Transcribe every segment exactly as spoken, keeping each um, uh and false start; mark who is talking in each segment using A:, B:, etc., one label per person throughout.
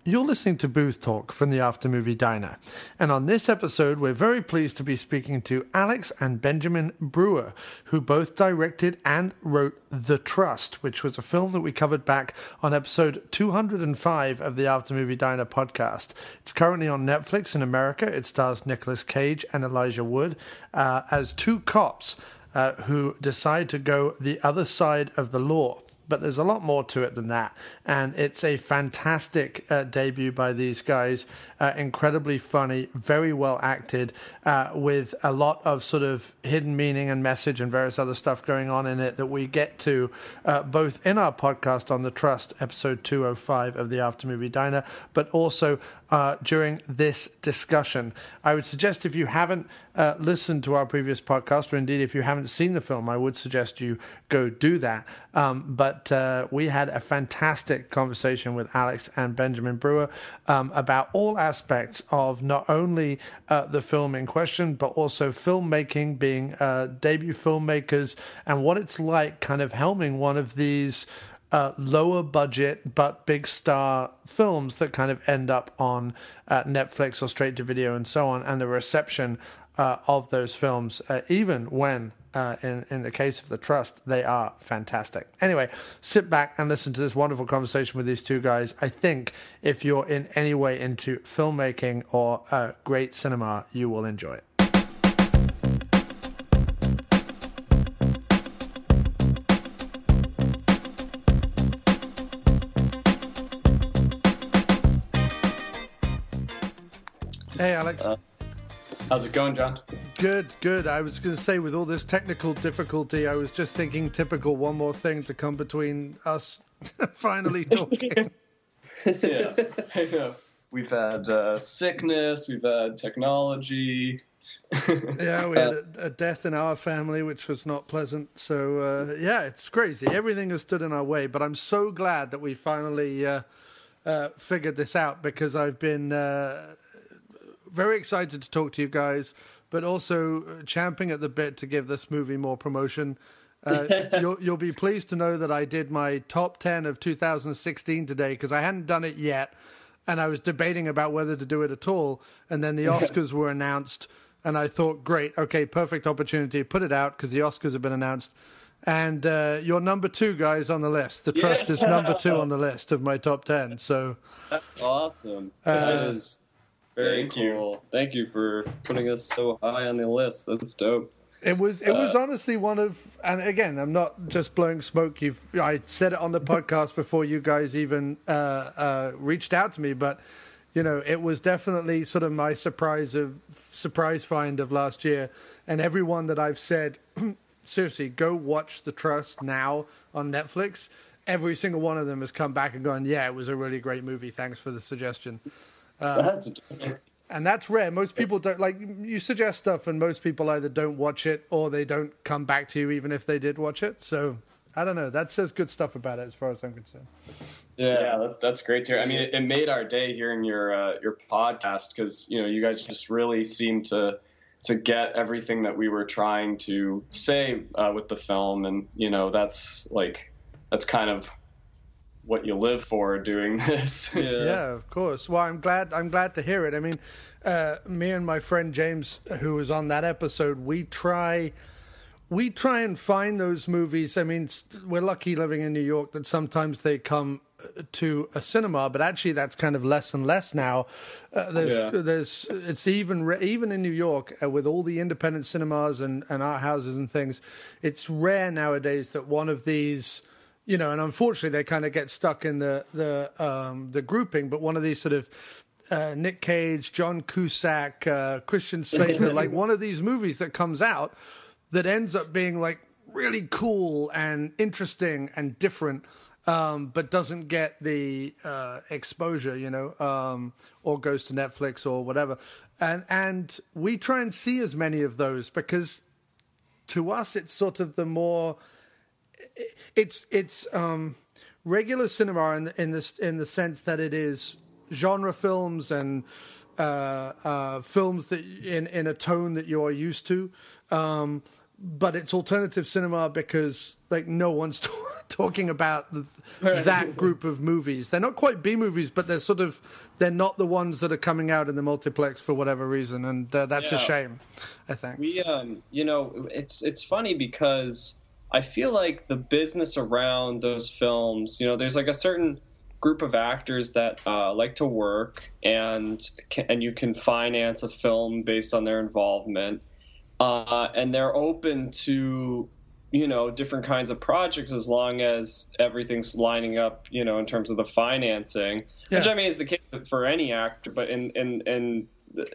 A: You're listening to Booth Talk from the After Movie Diner. And on this episode, we're very pleased to be speaking to Alex and Benjamin Brewer, who both directed and wrote The Trust, which was a film that we covered back on episode two hundred five of the After Movie Diner podcast. It's currently on Netflix in America. It stars Nicolas Cage and Elijah Wood uh, as two cops uh, who decide to go the other side of the law. But there's a lot more to it than that. And it's a fantastic uh, debut by these guys. Uh, incredibly funny, very well acted, uh, with a lot of sort of hidden meaning and message and various other stuff going on in it that we get to uh, both in our podcast on The Trust, episode two oh five of the After Movie Diner, but also uh, during this discussion. I would suggest if you haven't uh, listened to our previous podcast, or indeed if you haven't seen the film, I would suggest you go do that. Um, but uh, we had a fantastic conversation with Alex and Benjamin Brewer um, about all aspects of not only uh, the film in question, but also filmmaking, being uh, debut filmmakers, and what it's like kind of helming one of these uh, lower budget but big star films that kind of end up on uh, Netflix or straight to video and so on, and the reception uh, of those films, uh, even when Uh, in, in the case of The Trust, they are fantastic. Anyway, sit back and listen to this wonderful conversation with these two guys. I think if you're in any way into filmmaking or uh, great cinema, you will enjoy it. Hey, Alex.
B: Uh, how's it going, John?
A: Good, good. I was going to say, with all this technical difficulty, I was just thinking, typical, one more thing to come between us finally talking.
B: Yeah, I know. We've had uh, sickness, we've had technology.
A: Yeah, we had a, a death in our family, which was not pleasant. So, uh, yeah, it's crazy. Everything has stood in our way, but I'm so glad that we finally uh, uh, figured this out, because I've been uh, very excited to talk to you guys, but also champing at the bit to give this movie more promotion. Uh, you'll, you'll be pleased to know that I did my top ten of two thousand sixteen today, because I hadn't done it yet, and I was debating about whether to do it at all, and then the Oscars were announced, and I thought, great, okay, perfect opportunity, put it out, because the Oscars have been announced. And uh, you're number two, guys, on the list. The Trust yeah. is number two on the list of my top ten. So
C: that's awesome.
A: Uh,
C: that is very Thank cool. You. Thank you for putting us so high on the list. That's dope.
A: It was it was uh, honestly one of, and again, I'm not just blowing smoke. You've I said it on the podcast before you guys even uh, uh, reached out to me, but you know, it was definitely sort of my surprise of surprise find of last year. And everyone that I've said, seriously, go watch The Trust now on Netflix. Every single one of them has come back and gone, yeah, it was a really great movie. Thanks for the suggestion. Um,
C: that's
A: and that's rare. Most people don't, like, you suggest stuff and most people either don't watch it or they don't come back to you even if they did watch it. So I don't know. That says good stuff about it as far as I'm concerned.
B: Yeah, yeah that, that's great to hear. I mean, it, it made our day hearing your uh, your podcast, because, you know, you guys just really seem to to get everything that we were trying to say uh, with the film. And, you know, that's like, that's kind of what you live for doing this.
A: Yeah. Yeah, of course. Well, I'm glad I'm glad to hear it. I mean, uh, me and my friend James, who was on that episode, we try we try and find those movies. I mean, we're lucky living in New York that sometimes they come to a cinema, but actually that's kind of less and less now. Uh, there's yeah. there's it's even even in New York uh, with all the independent cinemas and, and art houses and things, it's rare nowadays that one of these, you know, and unfortunately they kind of get stuck in the the um, the grouping. But one of these sort of uh, Nick Cage, John Cusack, uh, Christian Slater, like one of these movies that comes out that ends up being like really cool and interesting and different, um, but doesn't get the uh, exposure, you know, um, or goes to Netflix or whatever. And and we try and see as many of those, because to us it's sort of the more It's it's um, regular cinema in in this in the sense that it is genre films and uh, uh, films that in in a tone that you are used to, um, but it's alternative cinema because like no one's t- talking about the, that group of movies. They're not quite B movies, but they're sort of they're not the ones that are coming out in the multiplex for whatever reason, and uh, that's
C: yeah.
A: a shame, I think.
C: We, um, you know, it's it's funny because I feel like the business around those films, you know, there's like a certain group of actors that uh, like to work, and can, and you can finance a film based on their involvement, uh, and they're open to, you know, different kinds of projects as long as everything's lining up, you know, in terms of the financing, yeah. which I mean is the case for any actor. But in in and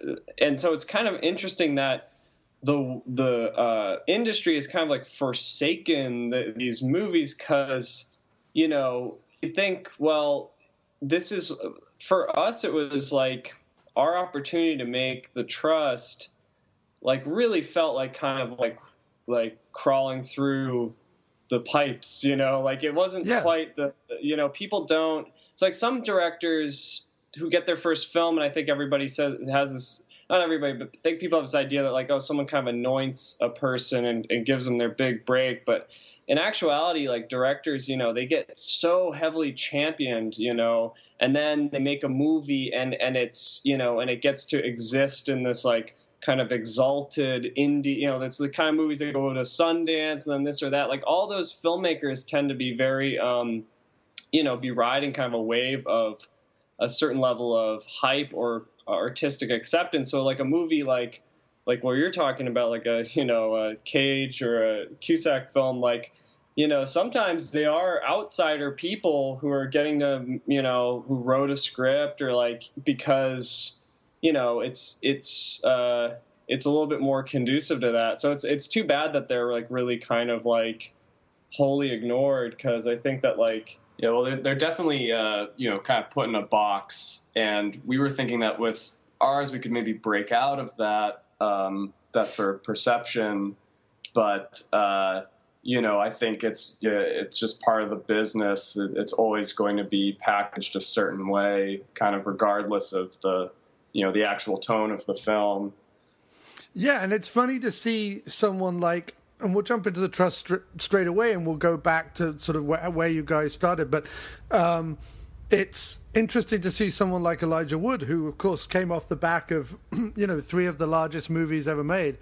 C: and so it's kind of interesting that the the uh, industry is kind of like forsaken the, these movies because, you know, you think, well, this is for us. It was like our opportunity to make The Trust, like really felt like kind of like like crawling through the pipes, you know, like it wasn't yeah. quite the, you know, people don't, it's like some directors who get their first film, and I think everybody says has this, not everybody, but I think people have this idea that like, oh, someone kind of anoints a person and, and gives them their big break. But in actuality, like directors, you know, they get so heavily championed, you know, and then they make a movie and, and it's, you know, and it gets to exist in this like kind of exalted indie, you know, that's the kind of movies that go to Sundance and then this or that. Like all those filmmakers tend to be very, um, you know, be riding kind of a wave of a certain level of hype or artistic acceptance. So like a movie like like what you're talking about, like a, you know, a Cage or a Cusack film, like, you know, sometimes they are outsider people who are getting to, you know, who wrote a script or like because, you know, it's it's uh, it's a little bit more conducive to that. So it's it's too bad that they're like really kind of like wholly ignored, because I think that like
B: yeah, well, they're, they're definitely uh, you know, kind of put in a box, and we were thinking that with ours we could maybe break out of that um, that sort of perception, but uh, you know, I think it's yeah, it's just part of the business. It's always going to be packaged a certain way, kind of regardless of the, you know, the actual tone of the film.
A: Yeah, and it's funny to see someone like, and we'll jump into The Trust st- straight away, and we'll go back to sort of where, where you guys started. But um, it's interesting to see someone like Elijah Wood, who, of course, came off the back of, you know, three of the largest movies ever made,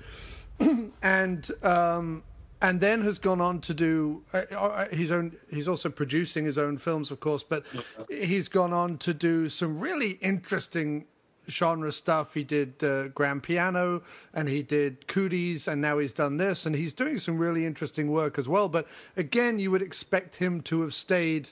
A: and um, and then has gone on to do uh, his own. He's also producing his own films, of course, but he's gone on to do some really interesting genre stuff. He did uh, Grand Piano, and he did Cooties, and now he's done this, and he's doing some really interesting work as well. But again, you would expect him to have stayed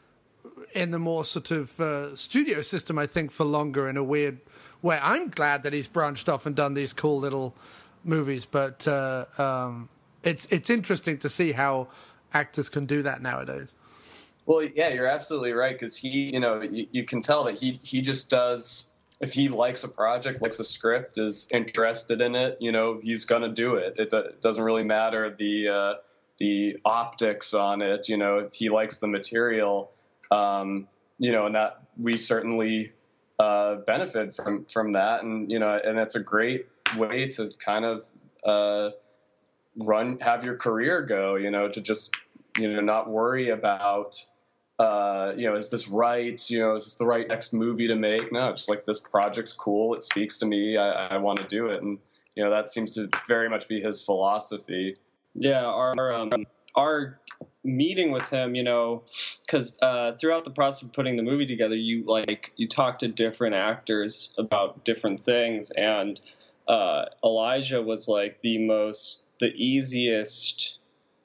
A: in the more sort of uh, studio system, I think, for longer in a weird way. I'm glad that he's branched off and done these cool little movies, but uh, um, it's it's interesting to see how actors can do that nowadays.
B: Well, yeah, you're absolutely right, because he, you know, you, you can tell that he he just does. If he likes a project, likes a script, is interested in it, you know, he's going to do it. It, it doesn't really matter the uh, the optics on it, you know, if he likes the material, um, you know, and that we certainly uh, benefit from, from that. And, you know, and it's a great way to kind of uh, run, have your career go, you know, to just, you know, not worry about, Uh, you know, is this right? You know, is this the right next movie to make? No, just like, this project's cool. It speaks to me. I, I want to do it. And, you know, that seems to very much be his philosophy.
C: Yeah. Our, um, our meeting with him, you know, cause, uh, throughout the process of putting the movie together, you like, you talk to different actors about different things. And, uh, Elijah was like the most, the easiest,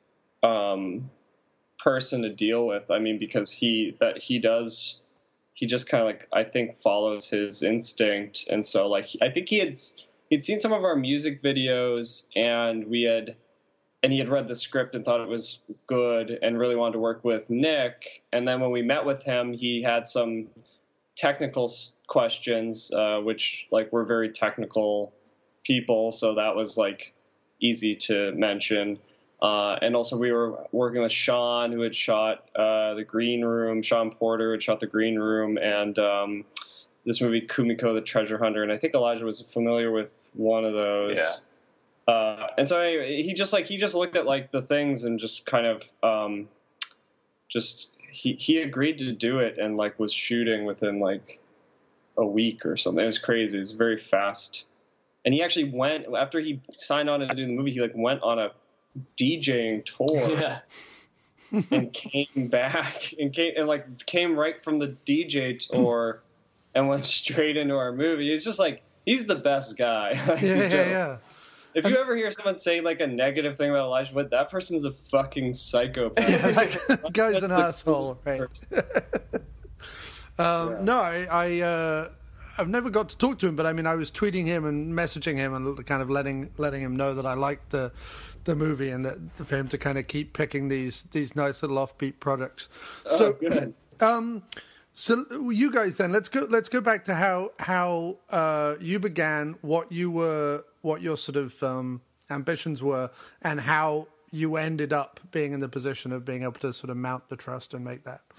C: um, person to deal with. I mean, because he that he does he just kind of like, I think, follows his instinct. And so like I think he had he'd seen some of our music videos, and we had and he had read the script and thought it was good and really wanted to work with Nick. And then when we met with him, he had some technical questions, uh, which like we're very technical people, so that was like easy to mention. Uh, and also we were working with Sean, who had shot uh, The Green Room. Sean Porter had shot The Green Room, and um, this movie Kumiko the Treasure Hunter. And I think Elijah was familiar with one of those.
B: Yeah.
C: uh, and so anyway, he just like he just looked at like the things and just kind of um, just he he agreed to do it and like was shooting within like a week or something. It was crazy. It was very fast. And he actually went after he signed on to do the movie. He like went on a DJing tour.
B: Yeah.
C: And came back and came and like came right from the D J tour and went straight into our movie. He's just like he's the best guy. Like,
A: Yeah, yeah, yeah.
C: If you ever hear someone say like a negative thing about Elijah Wood, that person's a fucking psychopath.
A: Yeah, that guy's an
C: That's the
A: asshole.
C: coolest
A: Right?
C: person.
A: Um,
C: Yeah.
A: No, I, I uh, I've never got to talk to him, but I mean, I was tweeting him and messaging him and kind of letting letting him know that I liked the the movie and that for him to kind of keep picking these these nice little offbeat products.
C: Oh,
A: So,
C: good.
A: um, so you guys then let's go let's go back to how how uh, you began, what you were, what your sort of um, ambitions were, and how you ended up being in the position of being able to sort of mount the trust and make that.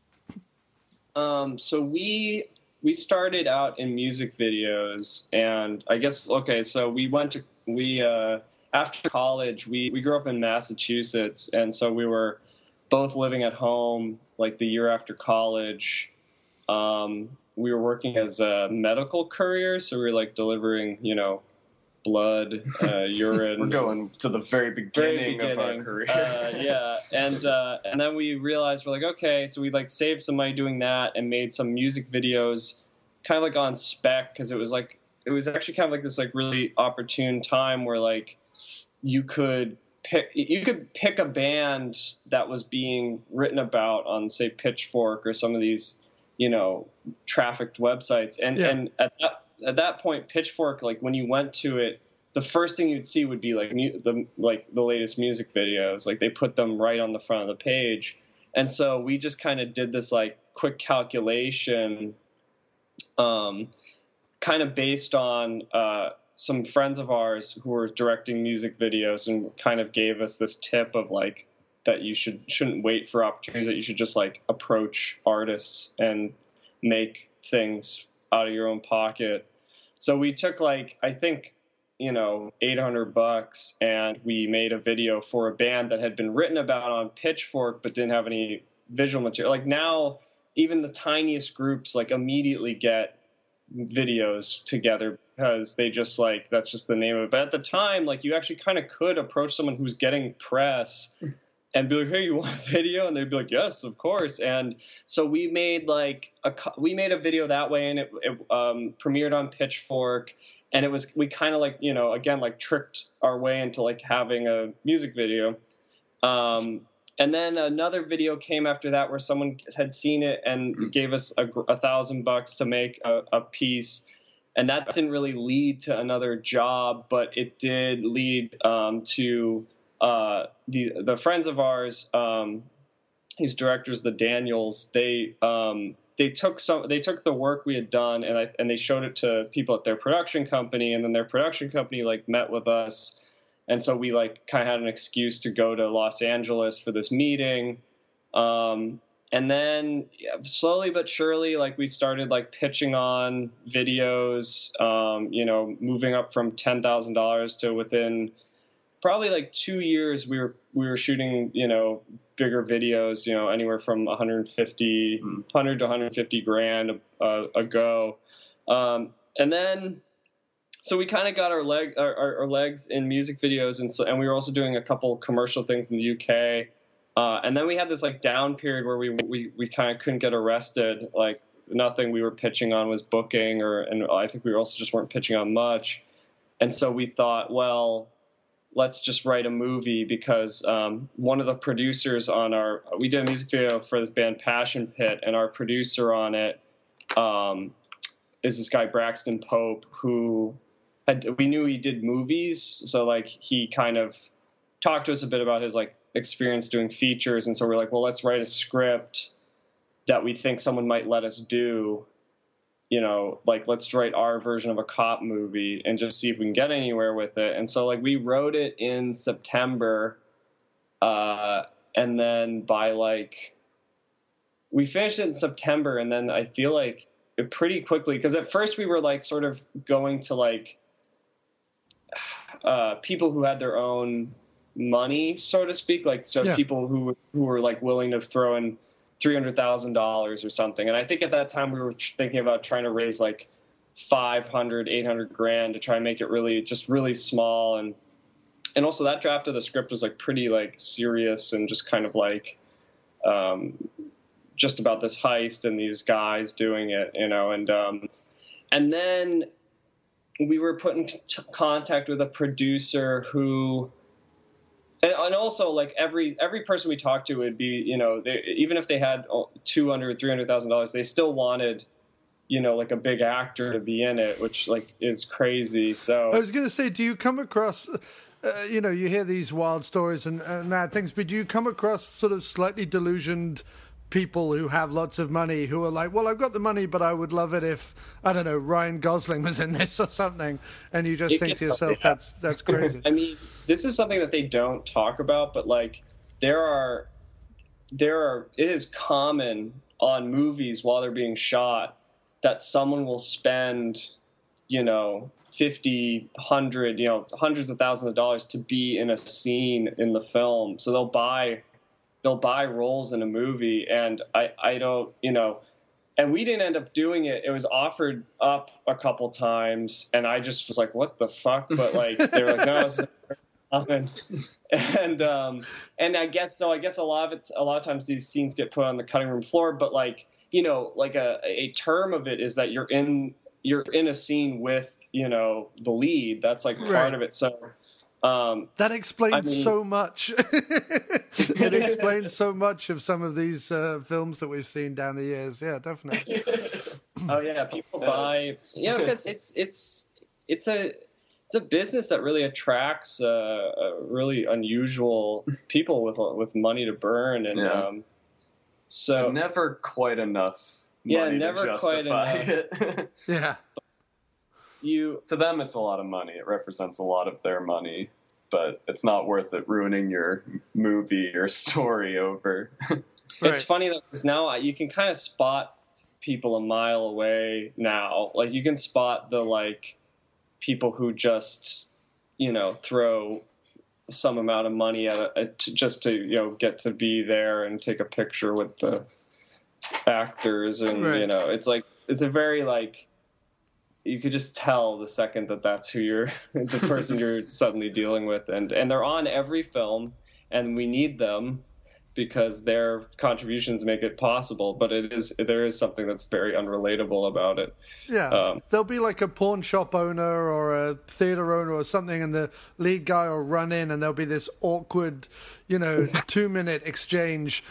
C: Um, so we we started out in music videos, and I guess okay. So we went to we uh, after college. We we grew up in Massachusetts, and so we were both living at home. Like the year after college, um, we were working as uh, medical couriers. So we were like delivering, you know, blood, uh, urine.
B: We're going to the very beginning,
C: Very
B: of our
C: beginning.
B: career.
C: uh, yeah, and uh, and then we realized we're like, okay, so we like saved some money doing that and made some music videos, kind of like on spec, because it was like it was actually kind of like this like really opportune time where like you could pick you could pick a band that was being written about on say Pitchfork or some of these, you know, trafficked websites, and
A: Yeah.
C: and at that at that point, Pitchfork, like when you went to it, the first thing you'd see would be like mu- the like the latest music videos. Like they put them right on the front of the page, and so we just kind of did this like quick calculation, um, kind of based on uh, some friends of ours who were directing music videos, and kind of gave us this tip of like that you should shouldn't wait for opportunities, that you should just like approach artists and make things out of your own pocket. So we took like, I think, you know, eight hundred bucks, and we made a video for a band that had been written about on Pitchfork but didn't have any visual material. Like now, even the tiniest groups like immediately get videos together because they just like, that's just the name of it. But at the time, like you actually kind of could approach someone who's getting press and be like, hey, you want a video? And they'd be like, yes, of course. And so we made like a we made a video that way, and it, it um, premiered on Pitchfork. And it was we kind of like, you know, again, like tricked our way into like having a music video. Um, and then another video came after that where someone had seen it and gave us a, a thousand bucks to make a, a piece. And that didn't really lead to another job, but it did lead um, to uh, the the friends of ours, um, these directors, the Daniels. They um, they took some they took the work we had done and I, and they showed it to people at their production company, and then their production company like met with us, and so we like kind of had an excuse to go to Los Angeles for this meeting. Um, And then yeah, slowly but surely, like we started like pitching on videos, um, you know, moving up from ten thousand dollars to within probably like two years, we were we were shooting, you know, bigger videos, you know, anywhere from one hundred fifty, mm. one hundred to one hundred fifty grand a, a go. Um, and then, so we kind of got our leg our, our, our legs in music videos, and so and we were also doing a couple commercial things in the U K. Uh, and then we had this like down period where we we, we kind of couldn't get arrested. Like nothing we were pitching on was booking, or and I think we also just weren't pitching on much. And so we thought, well, let's just write a movie, because um, one of the producers on our we did a music video for this band Passion Pit, and our producer on it um, is this guy Braxton Pope, who had, we knew he did movies, so like he kind of talked to us a bit about his like experience doing features, and so we're like, well, let's write a script that we think someone might let us do, you know, like let's write our version of a cop movie and just see if we can get anywhere with it. And so like we wrote it in September, uh, and then by like we finished it in September, and then I feel like it pretty quickly, because at first we were like sort of going to like uh, people who had their own money, so to speak, like so
A: yeah.
C: people who who were like willing to throw in three hundred thousand dollars or something. And I think at that time we were thinking about trying to raise like five hundred, eight hundred grand to try and make it really just really small. And and also that draft of the script was like pretty like serious and just kind of like um, just about this heist and these guys doing it, you know. And um, and then we were put in t- contact with a producer who. And, and also, like, every every person we talked to would be, you know, they, even if they had two hundred thousand dollars, three hundred thousand dollars, they still wanted, you know, like a big actor to be in it, which, like, is crazy. So
A: I was going to say, do you come across, uh, you know, you hear these wild stories and, and mad things, but do you come across sort of slightly delusioned people who have lots of money who are like, well, I've got the money, but I would love it if, I don't know, Ryan Gosling was in this or something. And you just
C: it
A: think to
C: gets,
A: yourself,
C: yeah.
A: that's that's crazy.
C: I mean, this is something that they don't talk about, but like there are, there are, it is common on movies while they're being shot that someone will spend, you know, fifty, one hundred, you know, hundreds of thousands of dollars to be in a scene in the film. So they'll buy they'll buy roles in a movie, and I, I don't, you know, and we didn't end up doing it. It was offered up a couple times, and I just was like, what the fuck? But like, they were like, no, it's nothing. And, um, and I guess, so I guess a lot of it, a lot of times these scenes get put on the cutting room floor, but like, you know, like a, a term of it is that you're in, you're in a scene with, you know, the lead. That's like part
A: right.
C: of it. So, Um,
A: that explains
C: I mean,
A: so much. It explains so much of some of these uh, films that we've seen down the years. Yeah, definitely.
C: Oh yeah, people buy. Yeah, because it's it's it's a it's a business that really attracts uh, uh, really unusual people with with money to burn, and
B: yeah.
C: um, so
B: never quite enough.
C: Yeah,
B: money
C: never
B: to justify
C: quite enough.
B: It.
A: Yeah.
C: You
B: to them, it's a lot of money. It represents a lot of their money, but it's not worth it ruining your movie or story over.
A: Right.
C: It's funny though, because now you can kind of spot people a mile away now. Like you can spot the like people who just, you know, throw some amount of money at it at, to, just to, you know, get to be there and take a picture with the actors. And,
A: right.
C: you know, it's like, it's a very like, you could just tell the second that that's who you're, the person you're suddenly dealing with. And, and they're on every film, and we need them because their contributions make it possible. But it is, there is something that's very unrelatable about it.
A: Yeah.
C: Um,
A: There'll be like a pawn shop owner or a theater owner or something, and the lead guy will run in, and there'll be this awkward, you know, two minute exchange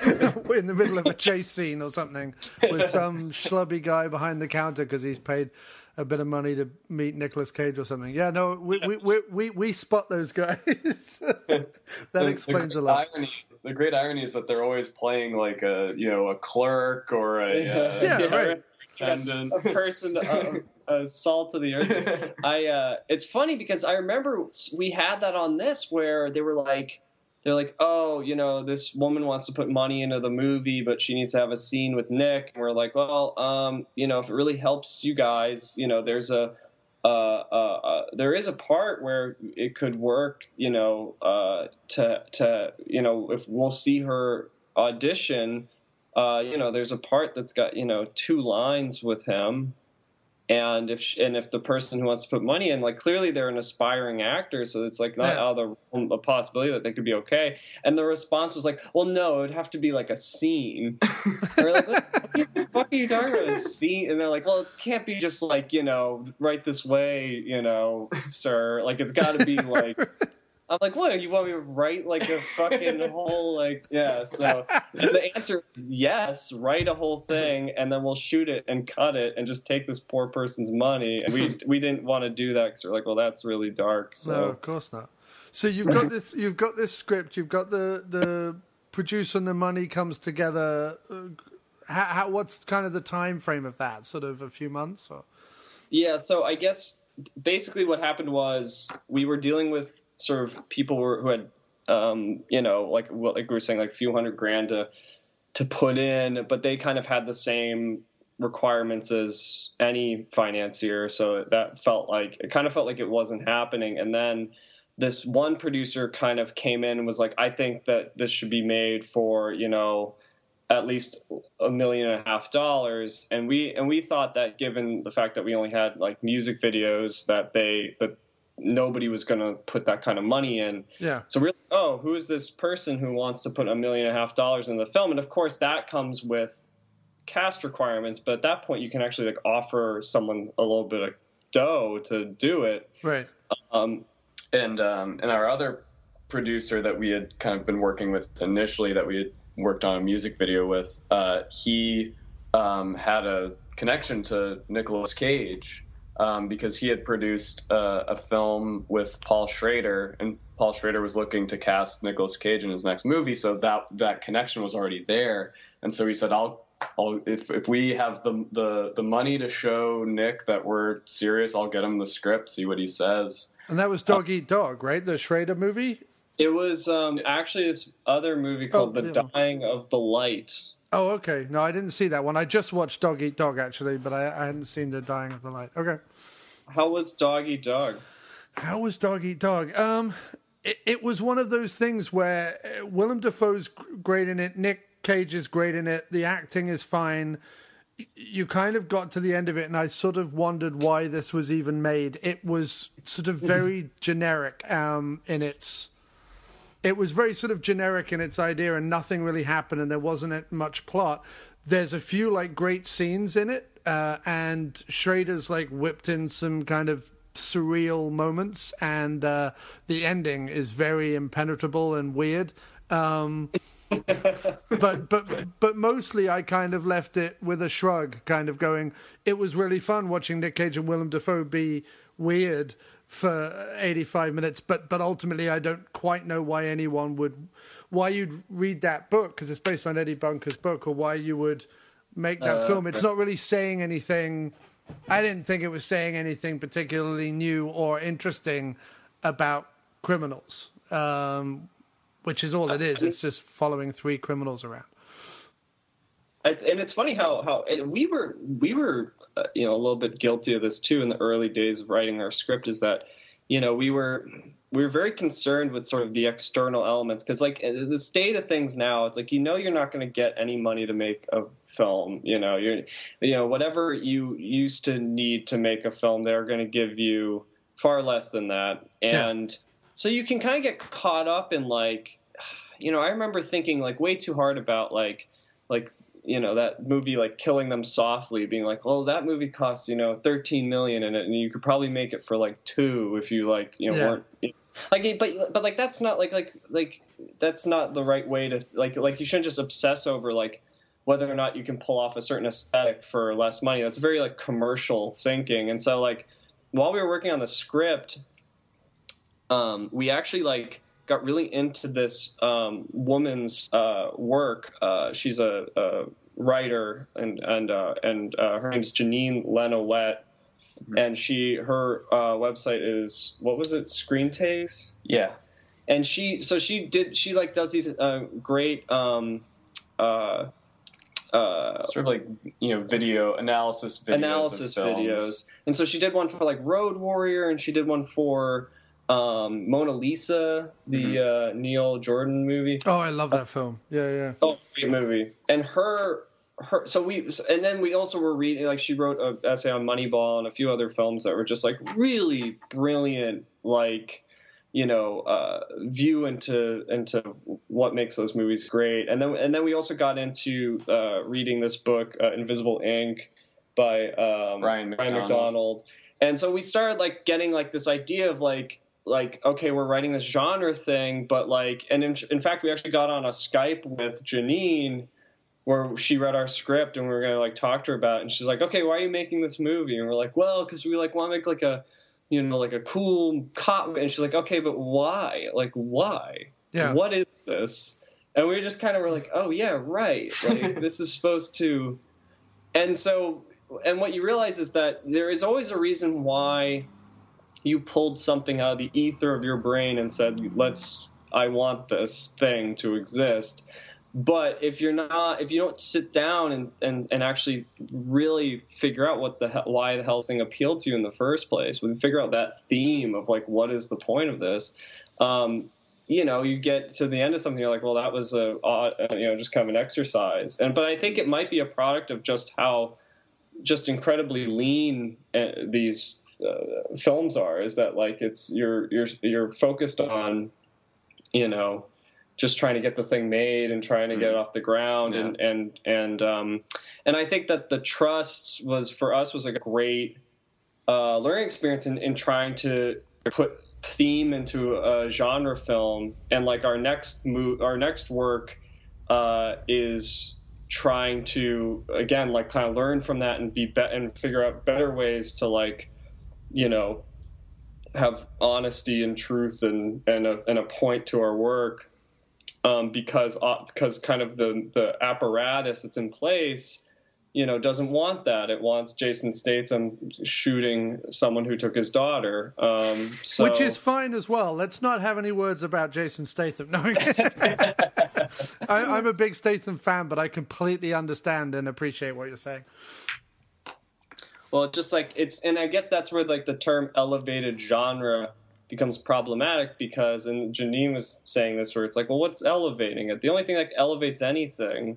A: in the middle of a chase scene or something with some schlubby guy behind the counter because he's paid a bit of money to meet Nicolas Cage or something. Yeah, no, we we we we, we spot those guys. That
B: the,
A: explains
B: the
A: a lot.
B: Irony, the great irony is that they're always playing like a, you know, a clerk or a uh,
A: Yeah, right.
B: attendant.
C: a person, a, a salt of the earth. I, uh, it's funny because I remember we had that on this where they were like, they're like, oh, you know, this woman wants to put money into the movie, but she needs to have a scene with Nick. And we're like, well, um, you know, if it really helps you guys, you know, there's a, uh, uh, uh, there is a part where it could work, you know, uh, to, to, you know, if we'll see her audition, uh, you know, there's a part that's got, you know, two lines with him. And if she, and if the person who wants to put money in, like clearly they're an aspiring actor, so it's like not
A: Yeah.
C: out of the a possibility that they could be okay. And the response was like, "Well, no, it would have to be like a scene." And we're like, "What the fuck are you talking about? A scene?" And they're like, "Well, it can't be just like, you know, right this way, you know, sir. Like it's got to be like." I'm like, what? You want me to write like a fucking whole like yeah? So and the answer is yes. Write a whole thing, and then we'll shoot it and cut it, and just take this poor person's money. And we we didn't want to do that because we're like, well, that's really dark. So
A: No, of course not. So you've got this. You've got this script. You've got the the producer and the money comes together. Uh, how, how what's kind of the time frame of that? Sort of a few months, or
C: yeah. So I guess basically what happened was we were dealing with sort of people who, were, who had, um, you know, like like we were saying, like a few hundred grand to to put in, but they kind of had the same requirements as any financier, so that felt like it kind of felt like it wasn't happening. And then this one producer kind of came in and was like, I think that this should be made for, you know, at least a million and a half dollars. And we and we thought that, given the fact that we only had like music videos, that they that nobody was going to put that kind of money in.
A: Yeah.
C: So we're like, oh, who is this person who wants to put a million and a half dollars in the film? And of course that comes with cast requirements, but at that point you can actually like offer someone a little bit of dough to do it.
A: Right.
C: Um,
B: and um, and our other producer that we had kind of been working with initially, that we had worked on a music video with, uh, he um, had a connection to Nicolas Cage. Um, because he had produced uh, a film with Paul Schrader, and Paul Schrader was looking to cast Nicolas Cage in his next movie, so that that connection was already there. And so he said, "I'll, I'll if if we have the the the money to show Nick that we're serious, I'll get him the script, see what he says."
A: And that was Dog uh, Eat Dog, right? The Schrader movie.
C: It was um, actually this other movie called oh, The yeah. Dying of the Light.
A: Oh, okay. No, I didn't see that one. I just watched Dog Eat Dog, actually, but I, I hadn't seen The Dying of the Light. Okay.
C: How was Dog Eat Dog?
A: How was Dog Eat Dog? Um, it, it was one of those things where Willem Dafoe's great in it, Nick Cage is great in it, the acting is fine. You kind of got to the end of it, and I sort of wondered why this was even made. It was sort of very generic um, in its... It was very sort of generic in its idea, and nothing really happened, and there wasn't much plot. There's a few like great scenes in it, uh, and Schrader's like whipped in some kind of surreal moments, and uh, the ending is very impenetrable and weird. Um, but but but mostly, I kind of left it with a shrug, kind of going, it was really fun watching Nick Cage and Willem Dafoe be weird for eighty-five minutes, but but ultimately I don't quite know why anyone would, why you'd read that book, because it's based on Eddie Bunker's book, or why you would make that uh, film. It's not really saying anything. I didn't think it was saying anything particularly new or interesting about criminals, um, which is all it is. It's just following three criminals around.
C: And it's funny how how and we were we were uh, you know a little bit guilty of this too in the early days of writing our script, is that you know we were we were very concerned with sort of the external elements, because like the state of things now, it's like you know you're not going to get any money to make a film. You know you're you know whatever you used to need to make a film, they're going to give you far less than that, and yeah. So you can kind of get caught up in like you know I remember thinking like way too hard about like like. you know, that movie, like Killing Them Softly, being like, well, that movie cost, you know, thirteen million in it, and you could probably make it for like two if you like, you know, yeah. weren't you know, like, but, but like, that's not like, like, like, that's not the right way to like, like, you shouldn't just obsess over like whether or not you can pull off a certain aesthetic for less money. That's very like commercial thinking. And so like, while we were working on the script, um, we actually like, got really into this um, woman's uh, work. Uh, she's a, a writer, and and uh, and uh, her name's Janine Lenowette, mm-hmm. and she her uh, website is, what was it, Screen Takes?
B: Yeah,
C: and she so she did she like does these uh, great um, uh, uh,
B: sort of like you know video analysis videos
C: analysis videos, and so she did one for like Road Warrior, and she did one for. Um, Mona Lisa, the mm-hmm. uh, Neil Jordan movie.
A: Oh, I love that uh, film. Yeah, yeah.
C: Oh, great movie. And her, her. So we, and then we also were reading. Like she wrote an essay on Moneyball and a few other films that were just like really brilliant. Like, you know, uh, view into into what makes those movies great. And then and then we also got into uh, reading this book, uh, Invisible Ink, by um,
B: Brian
C: Brian
B: McDonald.
C: McDonald. And so we started like getting like this idea of like. like, okay, we're writing this genre thing, but like, and in, in fact, we actually got on a Skype with Janine where she read our script and we were going to like talk to her about it. And she's like, okay, why are you making this movie? And we're like, well, cause we like want to make like a, you know, like a cool cop. And she's like, okay, but why? Like, why?
A: Yeah.
C: What is this? And we just kind of were like, oh yeah, right. Like this is supposed to. And so, and what you realize is that there is always a reason why you pulled something out of the ether of your brain and said, let's, I want this thing to exist. but if you're not, if you don't sit down and, and, and actually really figure out what the hell, why the hell thing appealed to you in the first place, when you figure out that theme of like, what is the point of this? Um, you know, you get to the end of something, you're like, well, that was a, uh, you know, just kind of an exercise. And, but I think it might be a product of just how just incredibly lean uh, these uh, films are, is that like, it's, you're, you're, you're focused on, you know, just trying to get the thing made and trying to get it off the ground. Yeah. And, and, and, um, and I think that The Trust was, for us, was a great, uh, learning experience in, in trying to put theme into a genre film. And like our next move, our next work, uh, is trying to, again, like kind of learn from that and be, be- and figure out better ways to like, you know, have honesty and truth and, and a, and a point to our work. Um, because uh, because kind of the, the apparatus that's in place, you know, doesn't want that. It wants Jason Statham shooting someone who took his daughter. Um, so...
A: Which is fine as well. Let's not have any words about Jason Statham. No, I, I'm a big Statham fan, but I completely understand and appreciate what you're saying.
C: Well, just like it's, and I guess that's where like the term elevated genre becomes problematic, because, and Janine was saying this, where it's like, well, what's elevating it? The only thing that elevates anything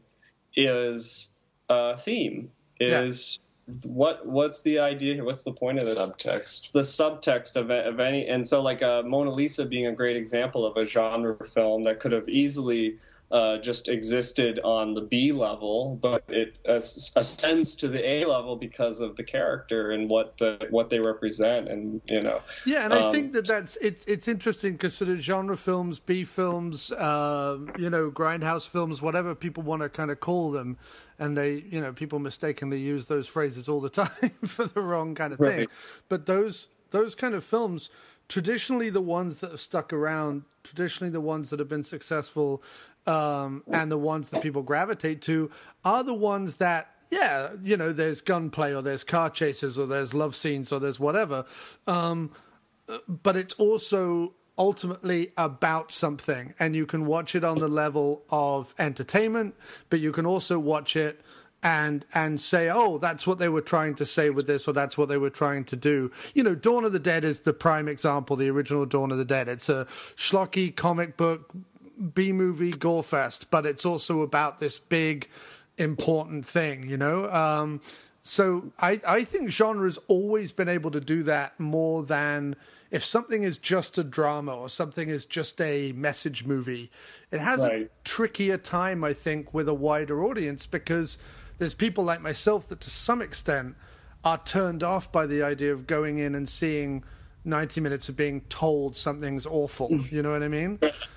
C: is uh, theme. Is yeah. what what's the idea? What's the point of this?
B: Subtext.
C: It's the subtext of of any, and so like uh, Mona Lisa being a great example of a genre film that could have easily uh, just existed on the B level, but it ascends to the A level because of the character and what the what they represent, and you know.
A: Yeah, and um, I think that that's it's it's interesting because sort of genre films, B films, uh, you know, grindhouse films, whatever people want to kind of call them, and they, you know, people mistakenly use those phrases all the time for the wrong kind of thing. Right. But those those kind of films, traditionally the ones that have stuck around, traditionally the ones that have been successful. Um, and the ones that people gravitate to are the ones that, yeah, you know, there's gunplay or there's car chases or there's love scenes or there's whatever. Um, but it's also ultimately about something, and you can watch it on the level of entertainment, but you can also watch it and and say, oh, that's what they were trying to say with this, or that's what they were trying to do. You know, Dawn of the Dead is the prime example, the original Dawn of the Dead. It's a schlocky comic book B-movie gore fest, but it's also about this big important thing, you know. Um so I I think genre's always been able to do that more than if something is just a drama or something is just a message movie. It has right. a trickier time, I think, with a wider audience, because there's people like myself that to some extent are turned off by the idea of going in and seeing ninety minutes of being told something's awful. You know what I mean?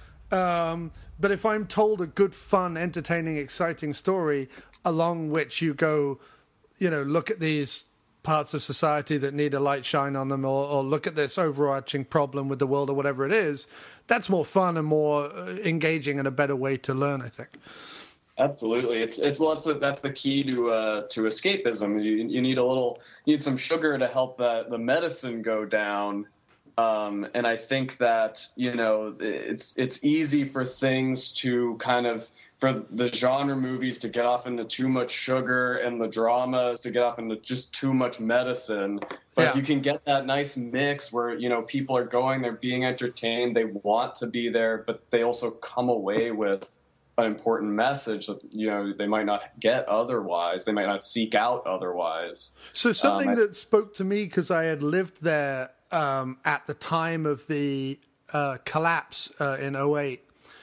A: Um, but if I'm told a good, fun, entertaining, exciting story along which you go, you know, look at these parts of society that need a light shine on them, or, or look at this overarching problem with the world, or whatever it is, that's more fun and more engaging and a better way to learn, I think.
B: Absolutely, it's it's well, that's the, that's the key to uh, to escapism. You you need a little, you need some sugar to help that the medicine go down. Um, and I think that, you know, it's it's easy for things to kind of, for the genre movies to get off into too much sugar, and the dramas to get off into just too much medicine. But yeah. you can get that nice mix where, you know, people are going, they're being entertained, they want to be there, but they also come away with an important message that, you know, they might not get otherwise. They might not seek out otherwise.
A: So something um, I,
B: that
A: spoke to me, because I had lived there Um, at the time of the uh, collapse uh, in oh eight,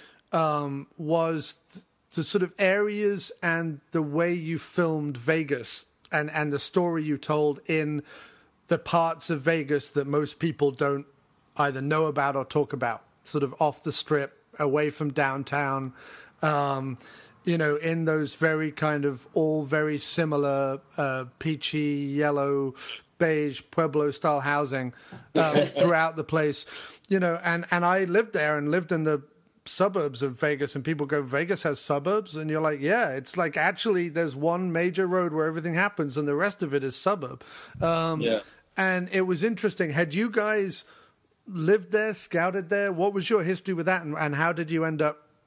A: um, was th- the sort of areas and the way you filmed Vegas, and, and the story you told in the parts of Vegas that most people don't either know about or talk about, sort of off the strip, away from downtown, um, you know, in those very kind of all very similar uh, peachy, yellow, beige Pueblo-style housing um, throughout the place, you know, and, and I lived there and lived in the suburbs of Vegas, and people go, Vegas has suburbs? And you're like, yeah, it's like actually there's one major road where everything happens and the rest of it is suburb. Um, yeah. And it was interesting. Had you guys lived there, scouted there? What was your history with that, and, and how did you end up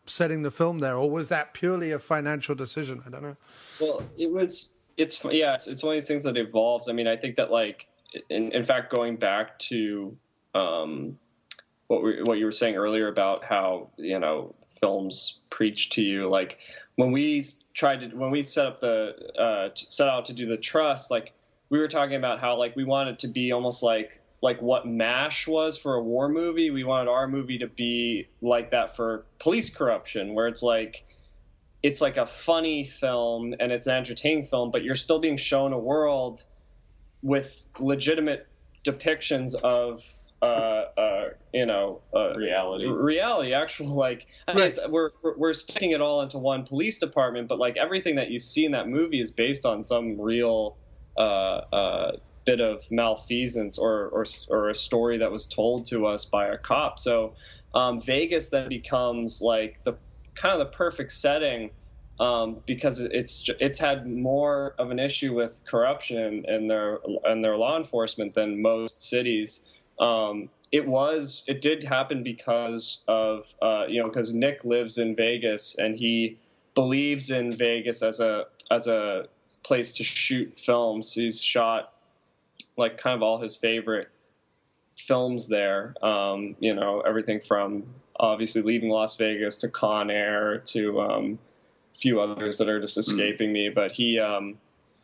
A: setting the film there, or was that purely a financial decision? I don't know.
C: Well, it was. It's yeah. It's, it's one of these things that evolves. I mean, I think that like, in, in fact, going back to um, what we, what you were saying earlier about how you know films preach to you, like when we tried to when we set up the uh, set out to do The Trust, like we were talking about how like we wanted to be almost like. like what MASH was for a war movie. We wanted our movie to be like that for police corruption, where it's like it's like a funny film and it's an entertaining film, but you're still being shown a world with legitimate depictions of uh, uh, you know uh,
B: reality,
C: reality, actual like I mean, it's, we're we're sticking it all into one police department, but like everything that you see in that movie is based on some real. Uh, uh, bit of malfeasance or, or or a story that was told to us by a cop. So um, Vegas then becomes like the kind of the perfect setting um, because it's it's had more of an issue with corruption in their in their law enforcement than most cities. Um, it was it did happen because of uh, you know because Nick lives in Vegas and he believes in Vegas as a as a place to shoot films. He's shot like kind of all his favorite films there, um, you know, everything from obviously Leaving Las Vegas to Con Air to um, a few others that are just escaping mm. me. But he, um,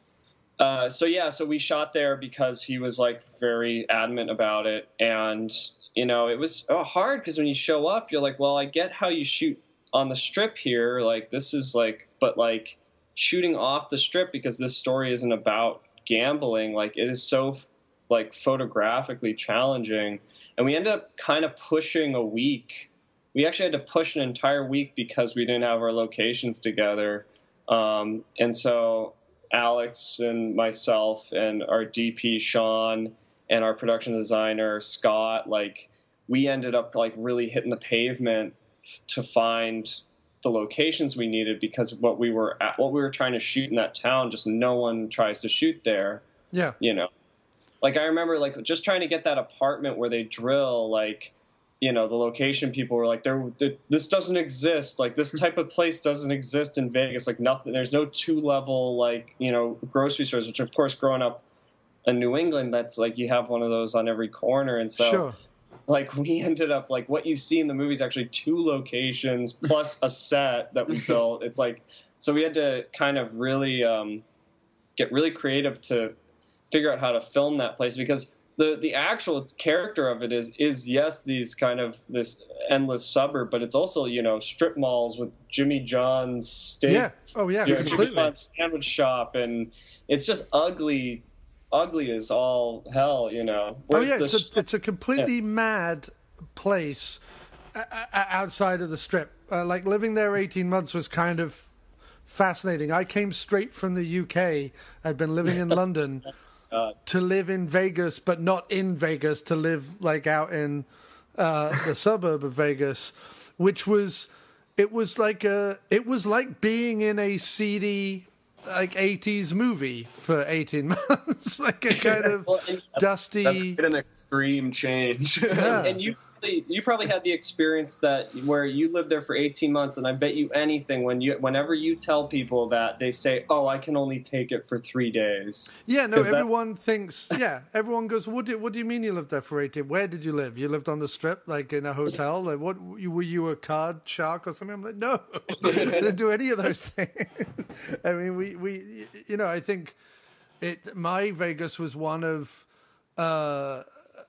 C: uh, so yeah, so we shot there because he was like very adamant about it. And, you know, it was oh, hard because when you show up, you're like, well, I get how you shoot on the strip here. Like this is like, but like shooting off the strip because this story isn't about gambling, like it is so like photographically challenging, and we ended up kind of pushing a week. We actually had to push an entire week because we didn't have our locations together, um, and so Alex and myself and our D P Sean and our production designer Scott, like we ended up like really hitting the pavement to find the locations we needed because what we were at, what we were trying to shoot in that town, just no one tries to shoot there.
A: Yeah.
C: You know, like I remember like just trying to get that apartment where they drill, like, you know, the location people were like, there, this doesn't exist. Like this type of place doesn't exist in Vegas. Like nothing, there's no two level, like, you know, grocery stores, which of course growing up in New England, that's like, you have one of those on every corner. And so
A: sure.
C: Like we ended up like what you see in the movie is actually two locations plus a set that we built. It's like, so we had to kind of really um, get really creative to figure out how to film that place because the, the actual character of it is, is yes, these kind of this endless suburb, but it's also, you know, strip malls with Jimmy John's steak.
A: Yeah. Oh yeah.
C: You know,
A: completely.
C: Jimmy John's sandwich shop. And it's just ugly. Ugly as all hell, you know.
A: Where's oh yeah, it's a, it's a completely yeah. mad place uh, outside of the strip. Uh, like living there eighteen months was kind of fascinating. I came straight from the U K. I'd been living in London uh, to live in Vegas, but not in Vegas, to live like out in uh, the suburb of Vegas, which was it was like a it was like being in a seedy like eighties movie for eighteen months, like a kind of well, dusty.
B: That's an extreme change.
C: Yeah. And, and you probably, you probably had the experience that where you lived there for eighteen months, and I bet you anything when you whenever you tell people that, they say, "Oh, I can only take it for three days."
A: Yeah, no, everyone that... thinks. Yeah, everyone goes, "What do What do you mean you lived there for eighteen? Where did you live? You lived on the strip, like in a hotel? Like what? Were you a card shark or something?" I'm like, "No, I didn't do any of those things." I mean, we we you know, I think it. My Vegas was one of. Uh,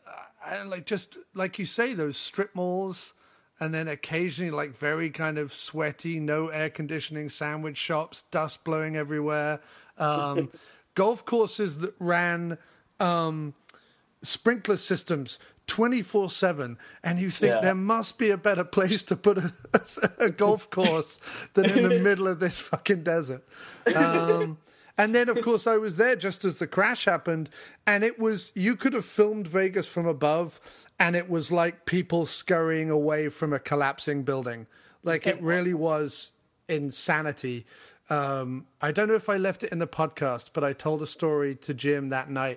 A: And like just like you say, those strip malls, and then occasionally like very kind of sweaty, no air conditioning sandwich shops, dust blowing everywhere, um, golf courses that ran um, sprinkler systems twenty-four seven, and you think yeah. there must be a better place to put a, a golf course than in the middle of this fucking desert. Um, And then, of course, I was there just as the crash happened, and it was, you could have filmed Vegas from above, and it was like people scurrying away from a collapsing building. Like, it really was insanity. Um, I don't know if I left it in the podcast, but I told a story to Jim that night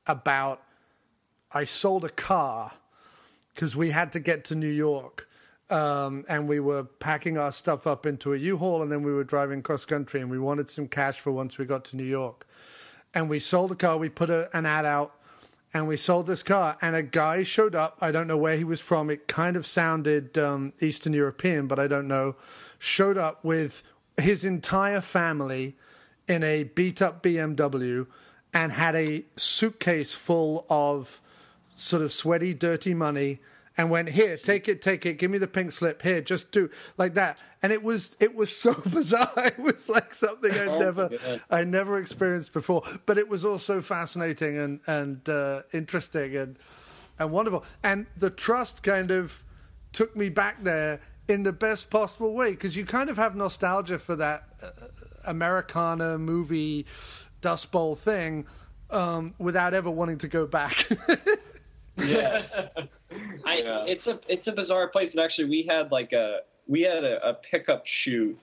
A: about I sold a car because we had to get to New York. Um, and we were packing our stuff up into a U-Haul, and then we were driving cross country, and we wanted some cash for once we got to New York. And we sold a car. We put a, an ad out, and we sold this car. And a guy showed up. I don't know where he was from. It kind of sounded um, Eastern European, but I don't know. Showed up with his entire family in a beat-up B M W and had a suitcase full of sort of sweaty, dirty money, and went, here, take it, take it, give me the pink slip, here, just do, like that. And it was it was so bizarre. It was like something I'd
C: Oh,
A: never
C: God.
A: I never experienced before. But it was also fascinating and, and uh, interesting and, and wonderful. And the Trust kind of took me back there in the best possible way, because you kind of have nostalgia for that uh, Americana movie Dust Bowl thing um, without ever wanting to go back.
C: Yes. I,
B: Yeah.
C: It's a it's a bizarre place, and actually we had like a we had a, a pickup shoot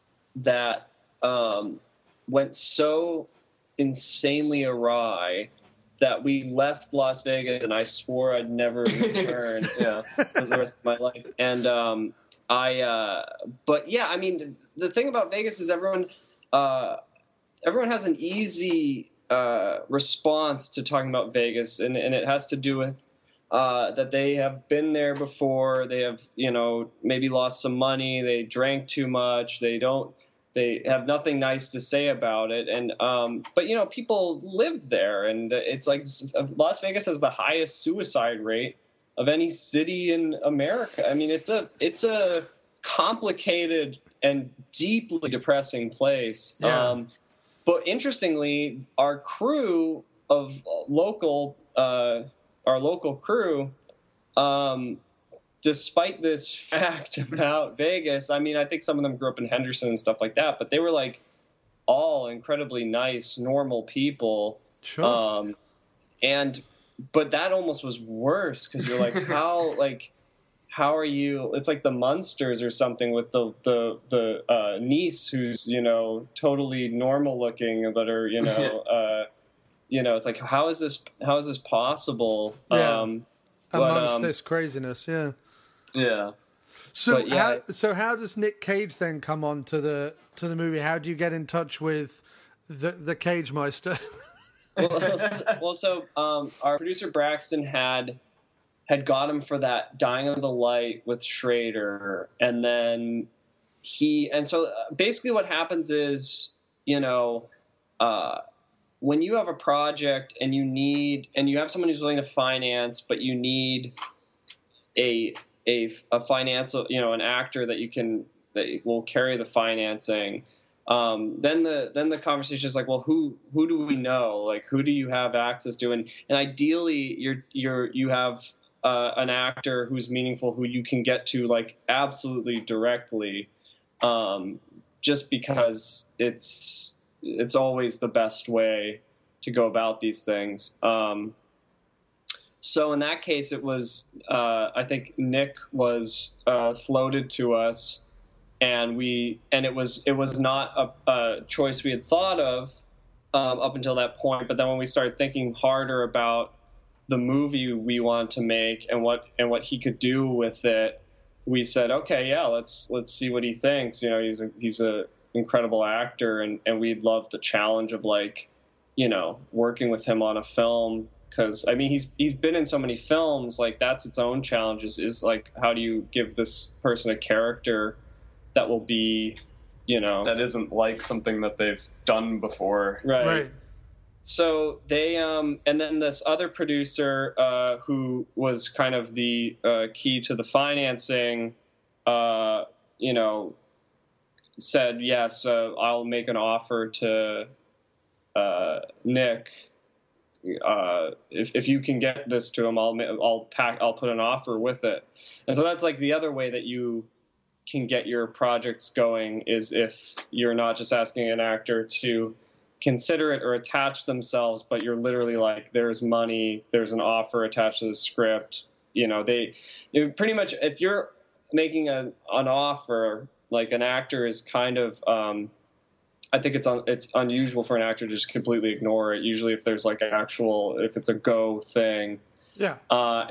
C: that um, went so insanely awry that we left Las Vegas, and I swore I'd never return
B: Yeah.
C: for the rest of my life. And um, I, uh, but yeah, I mean, the thing about Vegas is everyone uh, everyone has an easy uh, response to talking about Vegas, and, and it has to do with uh, that they have been there before. They have, you know, maybe lost some money. They drank too much. They don't. They have nothing nice to say about it. And um, but you know, people live there, and it's like Las Vegas has the highest suicide rate of any city in America. I mean, it's a it's a complicated and deeply depressing place.
A: Yeah.
C: Um, But interestingly, our crew of local, uh, our local crew, um, despite this fact about Vegas, I mean, I think some of them grew up in Henderson and stuff like that, but they were like all incredibly nice, normal people.
A: Sure.
C: Um, and but that almost was worse, because you're like, how like. How are you? It's like the Munsters or something with the the the uh, niece who's, you know, totally normal looking, but are, you know, uh, you know, it's like, how is this how is this possible?
A: Yeah.
C: Um,
A: Amongst
C: but, um,
A: this craziness, yeah.
B: Yeah.
A: So
C: But, yeah.
A: how so how does Nick Cage then come on to the to the movie? How do you get in touch with the the Cage Meister?
C: well, well, so um, our producer Braxton had. had got him for that Dying of the Light with Schrader. And then he, and so basically what happens is, you know, uh, when you have a project and you need, and you have someone who's willing to finance, but you need a, a, a financial, you know, an actor that you can, that will carry the financing. Um, then the then the conversation is like, well, who who do we know? Like, who do you have access to? And and ideally, you're you're you have uh, an actor who's meaningful, who you can get to like absolutely directly, um, just because it's it's always the best way to go about these things. Um, so in that case, it was uh, I think Nick was uh, floated to us. And we, and it was, it was not a, a choice we had thought of um, up until that point. But then when we started thinking harder about the movie we wanted to make and what and what he could do with it, we said, okay, yeah, let's let's see what he thinks. You know, he's a he's a incredible actor, and and we'd love the challenge of like, you know, working with him on a film. Because I mean, he's he's been in so many films. Like that's its own challenges. Is like, how do you give this person a character that will be, you know,
B: That isn't like something that they've done before.
C: right.
A: Right.
C: So they, um, and then this other producer uh, who was kind of the uh, key to the financing, uh, you know, said, yes, uh, I'll make an offer to uh, Nick. Uh, if if you can get this to him, I'll ma- I'll pack, I'll put an offer with it. And so that's like the other way that you can get your projects going, is if you're not just asking an actor to consider it or attach themselves, but you're literally like, there's money, there's an offer attached to the script. You know, they you pretty much, if you're making a, an offer, like an actor is kind of, um, I think it's un, it's unusual for an actor to just completely ignore it. Usually if there's like an actual, if it's a go thing.
A: Yeah.
C: Uh, and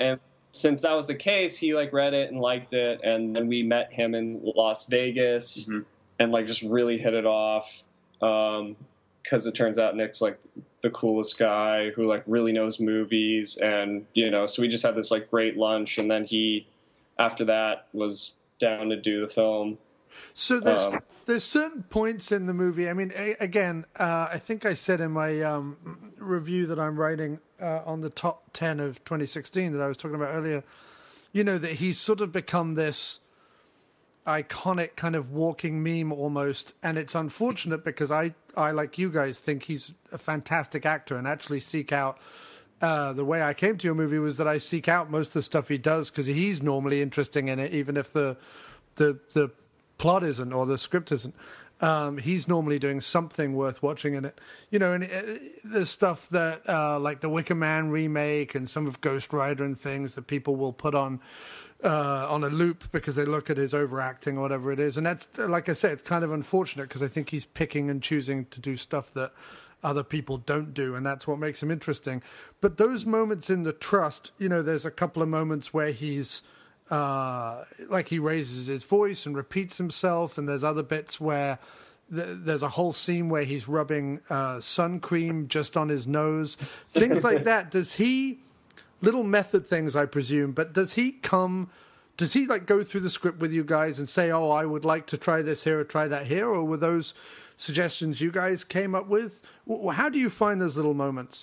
C: since that was the case, he like read it and liked it, and then we met him in Las Vegas, mm-hmm. and like just really hit it off. Um, because it turns out Nick's like the coolest guy who like really knows movies, and you know, so we just had this like great lunch, and then he, after that, was down to do the film.
A: So there's
C: Um,
A: there's certain points in the movie. I mean, a, again, uh, I think I said in my um, review that I'm writing uh, on the top ten of twenty sixteen that I was talking about earlier, you know, that he's sort of become this iconic kind of walking meme almost, and it's unfortunate because I, I like you guys think he's a fantastic actor and actually seek out uh, the way I came to your movie was that I seek out most of the stuff he does because he's normally interesting in it, even if the the the plot isn't or the script isn't. Um, he's normally doing something worth watching in it, you know. And it, the stuff that uh, like the Wicker Man remake and some of Ghost Rider and things that people will put on uh, on a loop because they look at his overacting or whatever it is. And that's, like I said, it's kind of unfortunate because I think he's picking and choosing to do stuff that other people don't do, and that's what makes him interesting. But those moments in The Trust, you know, there's a couple of moments where he's uh, like he raises his voice and repeats himself, and there's other bits where th- there's a whole scene where he's rubbing uh, sun cream just on his nose, things like that. Does he, little method things, I presume, but does he come, does he like go through the script with you guys and say, oh, I would like to try this here or try that here, or were those suggestions you guys came up with? How do you find those little moments?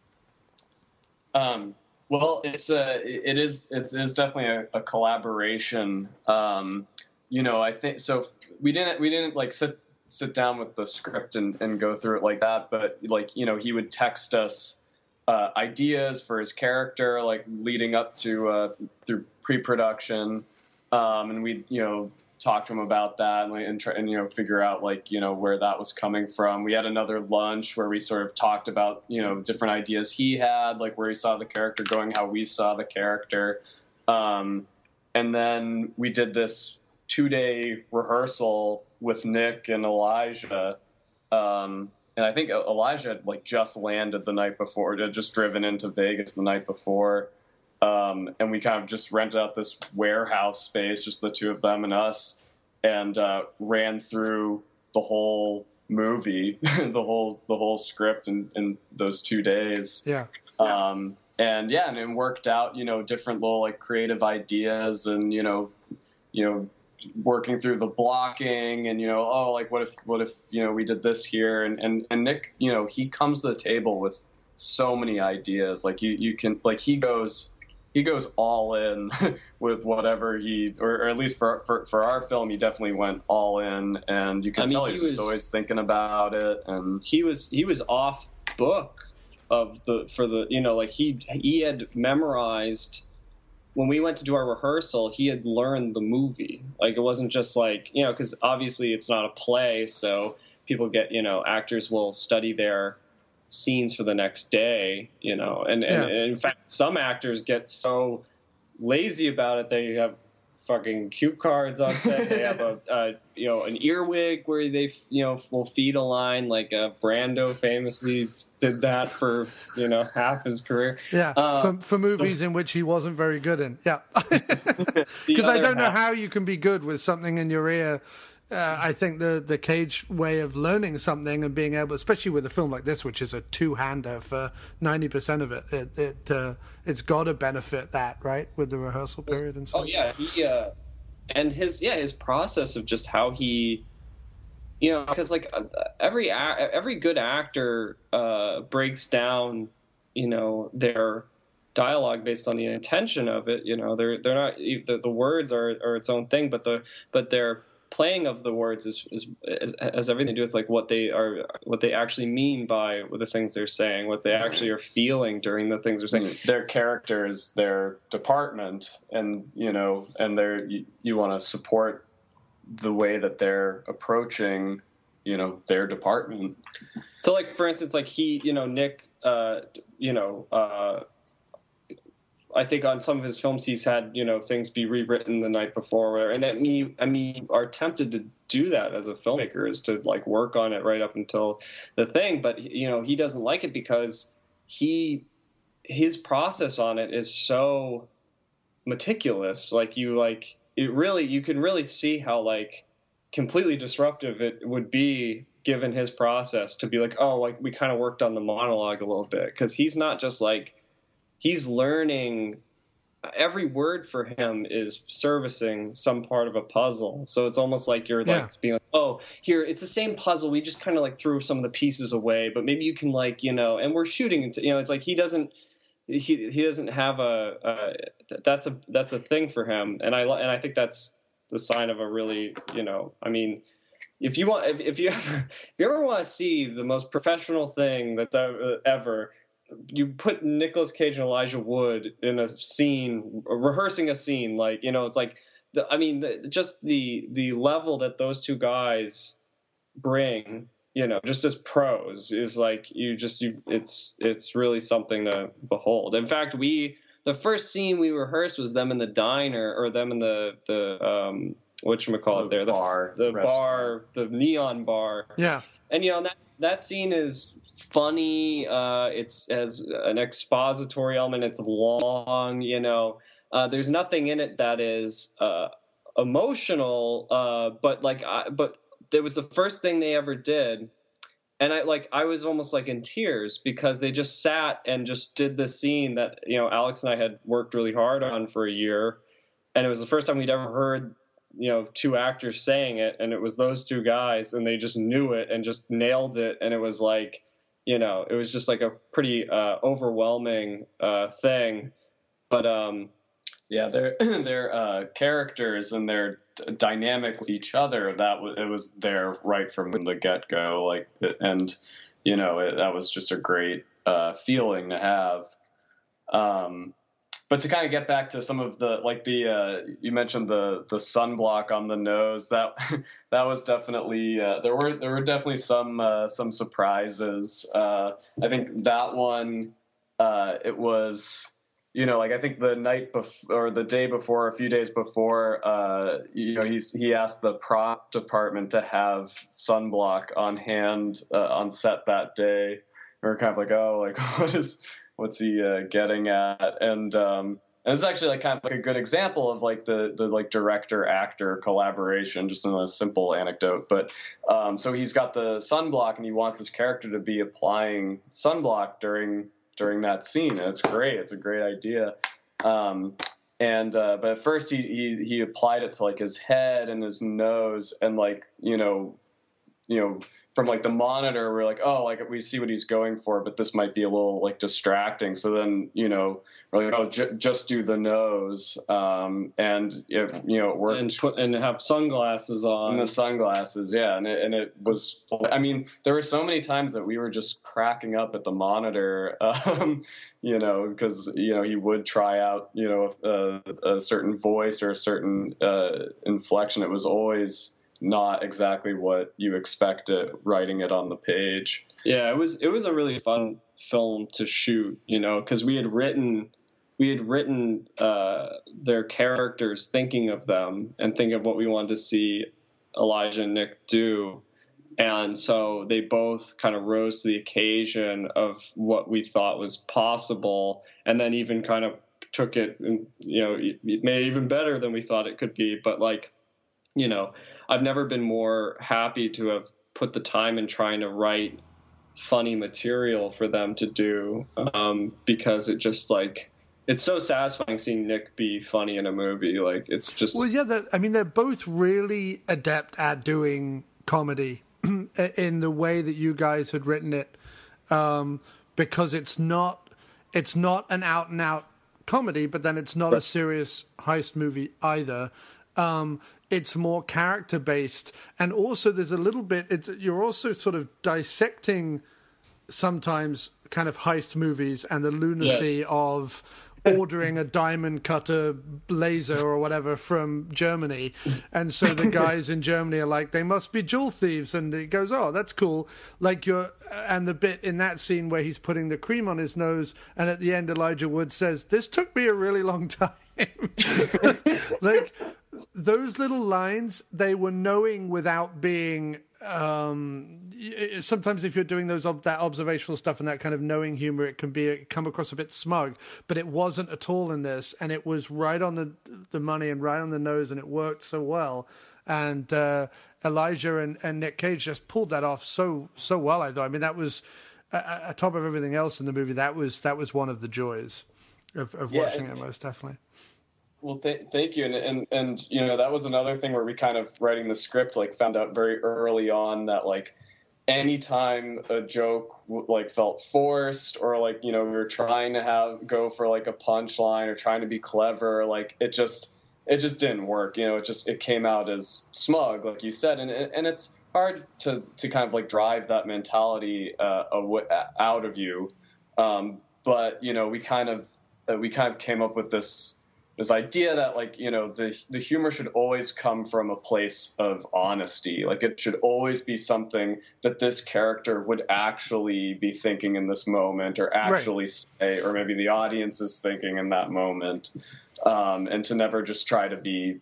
B: Um, well, it's a, it is, it's, it's definitely a, a collaboration. Um, you know, I think, so we didn't, we didn't like sit, sit down with the script and, and go through it like that. But like, you know, he would text us uh, ideas for his character, like leading up to, uh, through pre-production. Um, and we, you know, talk to him about that and, and try and, you know, figure out like, you know, where that was coming from. We had another lunch where we sort of talked about, you know, different ideas he had, like where he saw the character going, how we saw the character. Um, and then we did this two day rehearsal with Nick and Elijah. Um, and I think Elijah had like just landed the night before, had just driven into Vegas the night before. Um, and we kind of just rented out this warehouse space, just the two of them and us, and uh, ran through the whole movie, the whole the whole script in, in those two days.
A: Yeah.
B: Um, and yeah, and it worked out, you know, different little like creative ideas, and you know, you know, working through the blocking, and you know, oh, like what if what if you know we did this here, and and and Nick, you know, he comes to the table with so many ideas. Like you you can like he goes. He goes all in with whatever he, or, or at least for, for for our film, he definitely went all in, and you can I mean, tell he, he was just always thinking about it. And
C: he was he was off book of the for the you know like he he had memorized when we went to do our rehearsal. He had learned the movie. Like it wasn't just like you know because obviously it's not a play, so people get you know actors will study their scenes for the next day, you know, and, and, yeah. and in fact, some actors get so lazy about it they have fucking cue cards on set. They have a, uh, you know, an earwig where they, you know, will feed a line. Like uh, Brando famously did that for you know half his career.
A: Yeah, um, for, for movies in which he wasn't very good in. Yeah, because I don't know half. how you can be good with something in your ear. Uh, I think the, the Cage way of learning something and being able, especially with a film like this, which is a two-hander for ninety percent of it, it, it uh, it's got to benefit that, right, with the rehearsal period and stuff.
C: Oh, yeah. He, uh, and his, yeah, his process of just how he, you know, because, like, every every good actor uh, breaks down, you know, their dialogue based on the intention of it. You know, they're they're not, the, the words are, are its own thing, but the but they're playing of the words is, is, is has everything to do with like what they are, what they actually mean by the things they're saying, what they actually are feeling during the things they're saying.
B: Their characters, their department, and you know, and they're you, you want to support the way that they're approaching, you know, their department.
C: So, like for instance, like he, you know, Nick, uh, you know. Uh, I think on some of his films he's had, you know, things be rewritten the night before, and I mean, I mean, are tempted to do that as a filmmaker is to like work on it right up until the thing. But you know, he doesn't like it because he, his process on it is so meticulous. Like you like it really you can really see how like completely disruptive it would be given his process to be like, oh, like we kind of worked on the monologue a little bit, because he's not just like he's learning. Every word for him is servicing some part of a puzzle. So it's almost like you're
A: yeah.
C: like being like, oh, here, it's the same puzzle. We just kind of like threw some of the pieces away, but maybe you can like, you know, and we're shooting into, you know, it's like he doesn't, he he doesn't have a, uh, that's a, that's a thing for him. And I, and I think that's the sign of a really, you know, I mean, if you want, if, if you ever, if you ever want to see the most professional thing that's ever, you put Nicolas Cage and Elijah Wood in a scene, rehearsing a scene, like, you know, it's like, the, I mean, the, just the the level that those two guys bring, you know, just as pros is like, you just, you, it's it's really something to behold. In fact, we, the first scene we rehearsed was them in the diner, or them in the, the um, whatchamacallit there, the
B: bar,
C: the
B: restaurant.
C: bar, the neon bar.
A: Yeah.
C: And, you know, that that scene is funny. Uh, it's has an expository element. It's long, you know. Uh, there's nothing in it that is uh, emotional. Uh, but like, I, but it was the first thing they ever did, and I like I was almost like in tears, because they just sat and just did the scene that, you know, Alex and I had worked really hard on for a year, and it was the first time we'd ever heard, you know, two actors saying it, and it was those two guys, and they just knew it and just nailed it. And it was like, you know, it was just like a pretty uh, overwhelming uh, thing. But um,
B: yeah, their their uh, characters and their d- dynamic with each other, that w- it was there right from the get go. Like, and you know, it, that was just a great uh, feeling to have. Um, But to kind of get back to some of the, like the, uh, you mentioned the the sunblock on the nose. That that was definitely uh, there were there were definitely some uh, some surprises. Uh, I think that one uh, it was, you know, like I think the night before or the day before, a few days before, uh, you know, he's he asked the prop department to have sunblock on hand uh, on set that day. We were kind of like, oh, like what is. What's he uh, getting at? And um, and it's actually like kind of like a good example of like the the like director actor collaboration, just in a simple anecdote. But um, so he's got the sunblock, and he wants his character to be applying sunblock during during that scene. And it's great. It's a great idea. Um, and uh, but at first he, he he applied it to like his head and his nose, and like you know you know. From like the monitor, we're like, oh, like we see what he's going for, but this might be a little like distracting. So then, you know, we're like, oh, j- just do the nose, um, and if you know, it worked.
C: And put and have sunglasses on.
B: And the sunglasses, yeah, and it, and it was. I mean, there were so many times that we were just cracking up at the monitor, um, you know, because you know he would try out, you know, a, a certain voice or a certain uh, inflection. It was always not exactly what you expected writing it on the page.
C: Yeah, it was it was a really fun film to shoot, you know, because we had written we had written uh, their characters, thinking of them and thinking of what we wanted to see Elijah and Nick do, and so they both kind of rose to the occasion of what we thought was possible, and then even kind of took it, and you know, it made it even better than we thought it could be. But like, you know, I've never been more happy to have put the time in trying to write funny material for them to do, um, because it just like, it's so satisfying seeing Nick be funny in a movie. Like, it's just...
A: Well, yeah, I mean, they're both really adept at doing comedy in the way that you guys had written it, um, because it's not, it's not an out-and-out comedy, but then it's not a serious heist movie either. Um, it's more character based, and also there's a little bit. It's, you're also sort of dissecting sometimes kind of heist movies and the lunacy yes. of ordering a diamond cutter laser or whatever from Germany, and so the guys in Germany are like, they must be jewel thieves, and it goes, oh, that's cool. Like you're, and the bit in that scene where he's putting the cream on his nose, and at the end Elijah Wood says, "This took me a really long time." Like those little lines, they were knowing without being, um, sometimes if you're doing those that observational stuff and that kind of knowing humor, it can be come across a bit smug, but it wasn't at all in this, and it was right on the the money and right on the nose, and it worked so well. And uh, Elijah and, and Nick Cage just pulled that off so so well. I thought. I mean, that was uh, on top of everything else in the movie. That was that was one of the joys of, of yeah, watching and, it, most definitely.
B: Well, th- thank you, and, and and you know that was another thing where we kind of writing the script like found out very early on that like anytime a joke like felt forced or like you know we were trying to have go for like a punchline or trying to be clever, like it just it just didn't work. You know, it just it came out as smug, like you said, and and it's hard to to kind of like drive that mentality uh, out of you. Um, but you know, we kind of uh, we kind of came up with this. This idea that, like, you know, the the humor should always come from a place of honesty. Like, it should always be something that this character would actually be thinking in this moment or actually right. say, or maybe the audience is thinking in that moment. Um, and to never just try to be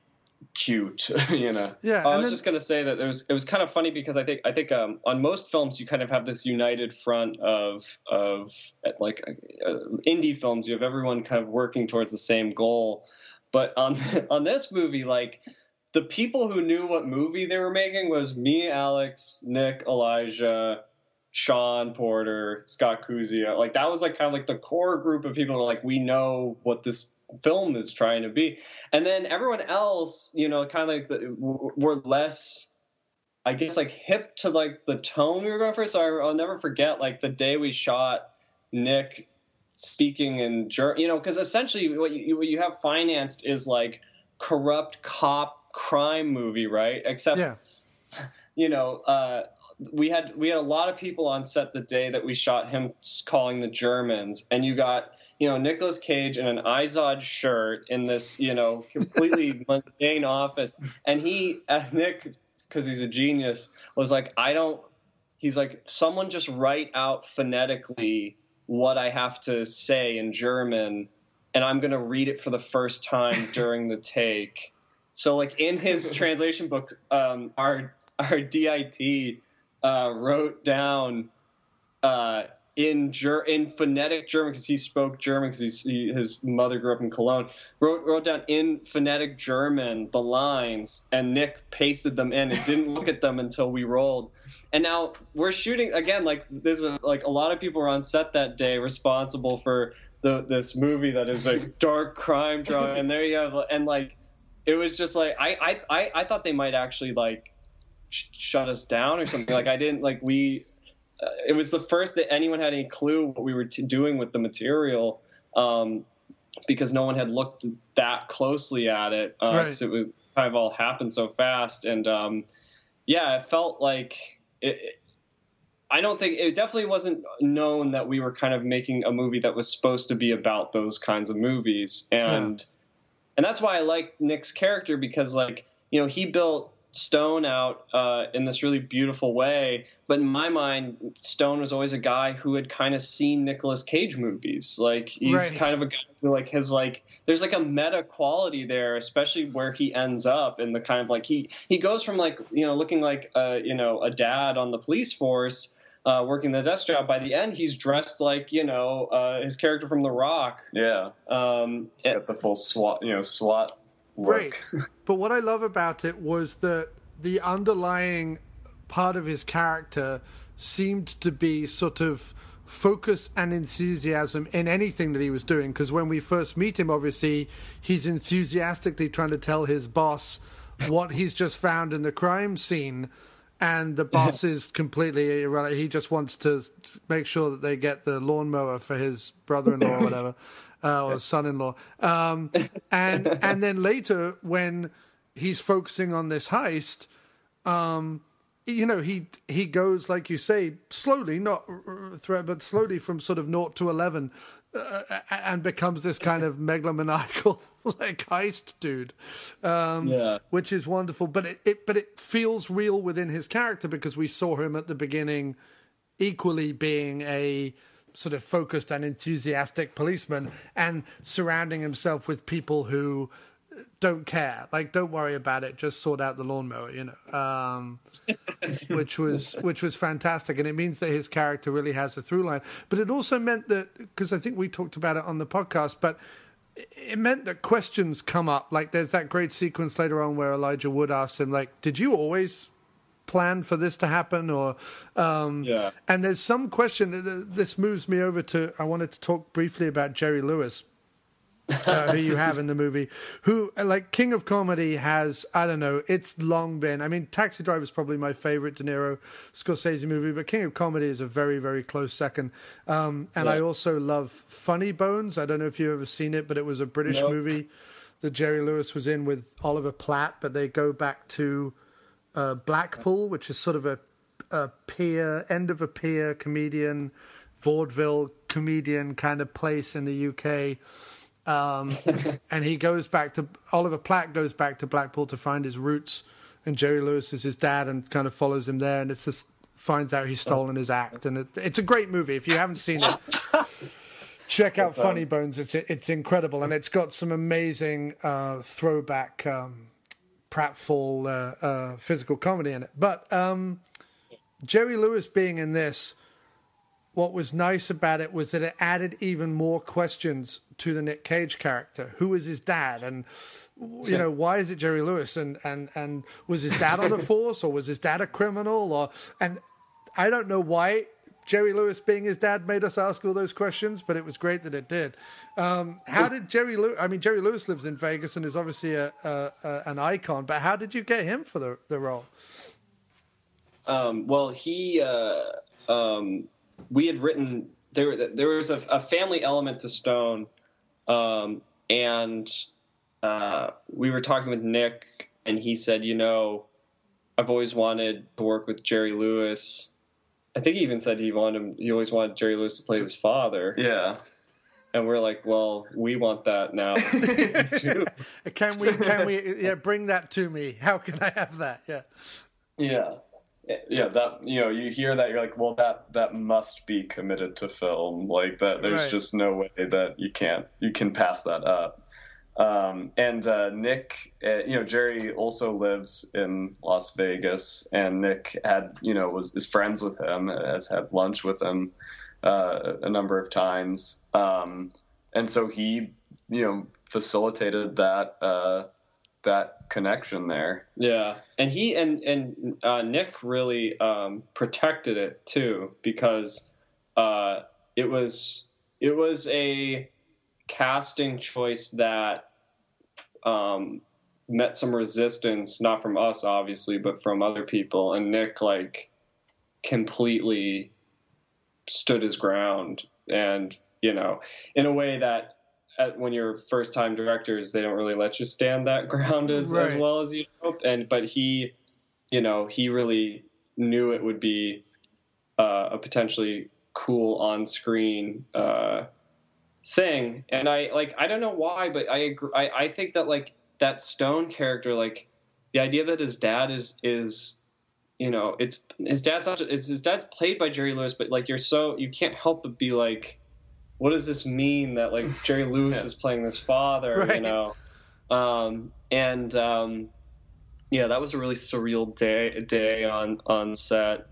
B: cute, you know?
C: Yeah. I was then, just going to say that it was, it was kind of funny because I think, I think um, on most films, you kind of have this united front of, of like uh, indie films. You have everyone kind of working towards the same goal. But on, on this movie, like the people who knew what movie they were making was me, Alex, Nick, Elijah, Sean Porter, Scott Kuzia. Like that was like kind of like the core group of people who are like, we know what this film is trying to be. And then everyone else, you know, kind of like the, were less, I guess, like hip to like the tone we were going for. So I, I'll never forget like the day we shot Nick speaking in German, you know, because essentially what you, what you have financed is like corrupt cop crime movie, right? Except, yeah. you know, uh, we had we had a lot of people on set the day that we shot him calling the Germans, and you got, you know, Nicolas Cage in an Izod shirt in this, you know, completely mundane office. And he, uh, Nick, because he's a genius, was like, I don't, he's like, someone just write out phonetically what I have to say in German, and I'm going to read it for the first time during the take. So, like, in his translation book, um, our, our D I T uh, wrote down, uh, in ger- in phonetic German, because he spoke German, because he, his mother grew up in Cologne, wrote wrote down in phonetic German the lines, and Nick pasted them in and didn't look at them until we rolled. And now we're shooting again. Like there's a, like a lot of people were on set that day responsible for the this movie that is like dark crime drama, and there you have, and like it was just like I I I thought they might actually like sh- shut us down or something. Like I didn't like we. Uh, it was the first that anyone had any clue what we were t- doing with the material, um, because no one had looked that closely at it. Uh, right. 'cause it was kind of all happened so fast. And um, yeah, it felt like it, it, I don't think it definitely wasn't known that we were kind of making a movie that was supposed to be about those kinds of movies. And, yeah. and that's why I like Nick's character, because like, you know, he built Stone out uh, in this really beautiful way. But in my mind, Stone was always a guy who had kind of seen Nicolas Cage movies. Like he's right. kind of a guy who like has like there's like a meta quality there, especially where he ends up in the kind of like he he goes from like, you know, looking like uh, you know, a dad on the police force uh, working the desk job. By the end, he's dressed like, you know, uh, his character from The Rock.
B: Yeah, um, he's got the full SWAT, you know, SWAT. Work.
A: Right. But what I love about it was that the underlying part of his character seemed to be sort of focus and enthusiasm in anything that he was doing. Because when we first meet him, obviously, he's enthusiastically trying to tell his boss what he's just found in the crime scene. And the boss is completely irrelevant. He just wants to make sure that they get the lawnmower for his brother-in-law or whatever. Uh, or son-in-law, um, and and then later when he's focusing on this heist, um, you know, he he goes, like you say, slowly, not threat, but slowly from sort of naught to eleven, uh, and becomes this kind of megalomaniacal like heist dude, um, yeah. which is wonderful. But it, it but it feels real within his character, because we saw him at the beginning equally being a sort of focused and enthusiastic policeman, and surrounding himself with people who don't care. Like, don't worry about it. Just sort out the lawnmower, you know. Um, which was which was fantastic, and it means that his character really has a through line. But it also meant that, because I think we talked about it on the podcast, but it meant that questions come up. Like, there's that great sequence later on where Elijah Wood asks him, like, "Did you always plan for this to happen?" Or um
C: yeah
A: and there's some question. This moves me over to, I wanted to talk briefly about Jerry Lewis, uh, who you have in the movie, who, like, King of Comedy has, I don't know, it's long been, I mean, Taxi Driver is probably my favorite De Niro Scorsese movie, but King of Comedy is a very, very close second. Um, and yeah. I also love Funny Bones. I don't know if you've ever seen it, but it was a British nope. movie that Jerry Lewis was in with Oliver Platt, but they go back to uh, Blackpool, which is sort of a, a peer, end of a peer comedian, vaudeville comedian kind of place in the U K. Um, and he goes back to, Oliver Platt goes back to Blackpool to find his roots, and Jerry Lewis is his dad and kind of follows him there, and it's just finds out he's stolen his act, and it, it's a great movie. If you haven't seen it, check out Funny Bones. It's it's incredible, and it's got some amazing uh, throwback um, pratfall uh, uh, physical comedy in it. But um, Jerry Lewis being in this, what was nice about it was that it added even more questions to the Nick Cage character. Who is his dad? And, you know, why is it Jerry Lewis? And, and, and was his dad on the force, or was his dad a criminal? Or, and I don't know why Jerry Lewis being his dad made us ask all those questions, but it was great that it did. Um, how did Jerry Lewis, I mean, Jerry Lewis lives in Vegas and is obviously a, a, a, an icon, but how did you get him for the, the role?
C: Um, well, he, uh, um, we had written, there there was a, a family element to Stone, um, and uh, we were talking with Nick, and he said, you know, I've always wanted to work with Jerry Lewis. I think he even said he wanted him, he always wanted Jerry Lewis to play his father.
B: Yeah.
C: And we're like, well, we want that now.
A: Can we, can we, yeah, bring that to me? How can I have that? Yeah.
B: Yeah. Yeah, that, you know, you hear that, you're like, well, that that must be committed to film. Like, that, there's
A: Right.
B: just no way that you can't, you can pass that up. Um, and uh, Nick, uh, you know, Jerry also lives in Las Vegas, and Nick had, you know, was is friends with him, has had lunch with him uh, a number of times. Um, and so he, you know, facilitated that uh, that connection there.
C: Yeah, and he and and uh, Nick really um, protected it too, because uh, it was it was a casting choice that um, met some resistance, not from us obviously, but from other people. And Nick like completely stood his ground, and you know, in a way that, At, when you're first time directors, they don't really let you stand that ground as,
A: Right.
C: as well as you hope. And, but he, you know, he really knew it would be uh, a potentially cool on screen uh, thing. And I like, I don't know why, but I agree. I, I think that like that Stone character, like the idea that his dad is, is, you know, it's his dad's not, it's, his dad's played by Jerry Lewis, but like, you're so, you can't help but be like, what does this mean that like Jerry Lewis
B: Yeah.
C: is playing this father,
A: Right.
C: you know? Um, and um, yeah, that was a really surreal day day on on set.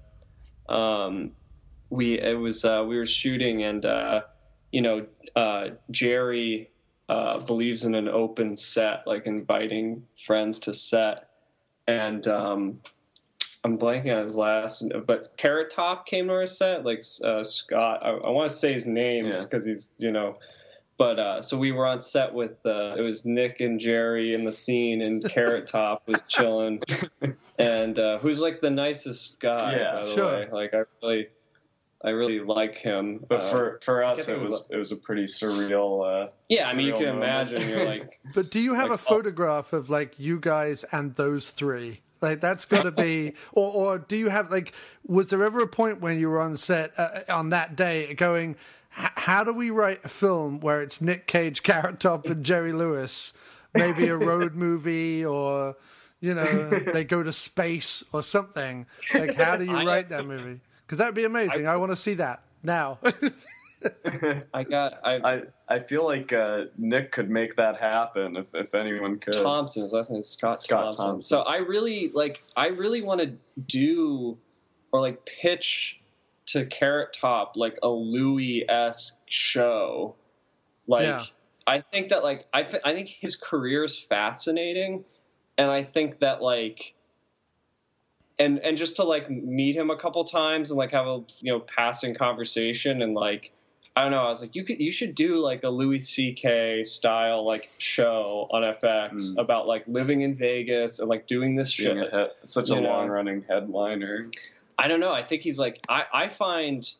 C: Um, we it was uh, we were shooting, and uh, you know uh, Jerry uh, believes in an open set, like inviting friends to set, and um, I'm blanking on his last, but Carrot Top came to our set, like uh, Scott. I, I want to say his name because
B: Yeah.
C: he's, you know, but uh, so we were on set with uh, it was Nick and Jerry in the scene, and Carrot Top was chilling, and uh, who's like the nicest guy,
B: Yeah,
C: by the
A: sure.
C: way. Like I really, I really like him.
B: But
C: Uh,
B: for, for
C: I
B: us,
C: guess
B: it
C: it was
B: was it was a pretty surreal. Uh,
C: yeah, I mean, you
B: surreal
C: can
B: moment.
C: imagine. You're like,
A: But do you have
C: Like,
A: a photograph of like you guys and those three? Like that's got to be, or or do you have like? Was there ever a point when you were on set uh, on that day going, "H- how do we write a film where it's Nick Cage, Carrot Top, and Jerry Lewis? Maybe a road movie, or you know, they go to space or something. Like, how do you
C: I-
A: write that movie? Because that'd be amazing. I, want to see that now.
C: I got. I
B: I, I feel like uh, Nick could make that happen if, if anyone could.
C: Thompson. His last name is Scott,
B: Scott
C: Thompson.
B: Thompson.
C: So I really like. I really want to do or like pitch to Carrot Top like a Louis-esque show. Like
A: Yeah.
C: I think that like I th- I think his career is fascinating, and I think that like. And and just to like meet him a couple times and like have a you know passing conversation and like I don't know I was like you could you should do like a Louis C K style like show on F X
B: Mm.
C: about like living in Vegas and like doing this shit.
B: Being a hit, such a
C: You know.
B: long running headliner.
C: I don't know. I think he's like I I find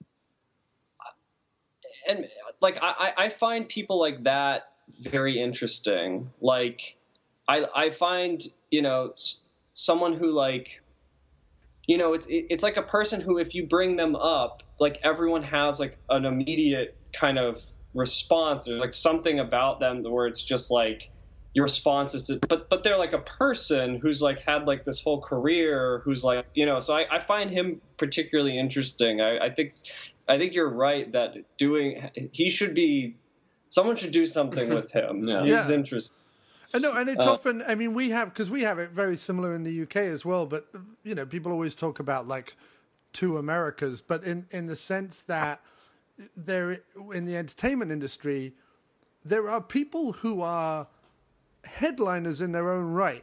C: and like I I find people like that very interesting. Like I I find you know s- someone who like. You know, it's it's like a person who, if you bring them up, like everyone has like an immediate kind of response. There's like something about them where it's just like your response is to, but but they're like a person who's like had like this whole career, who's like you know. So I, I find him particularly interesting. I, I think I think you're right that doing he should be someone should do something with him.
B: Yeah.
C: He's
A: Yeah.
C: interesting.
A: Uh, no, and it's
C: Uh,
A: often, I mean, we have, because we have it very similar in the U K as well, but, you know, people always talk about, like, two Americas, but in, in the sense that there, in the entertainment industry, there are people who are headliners in their own right.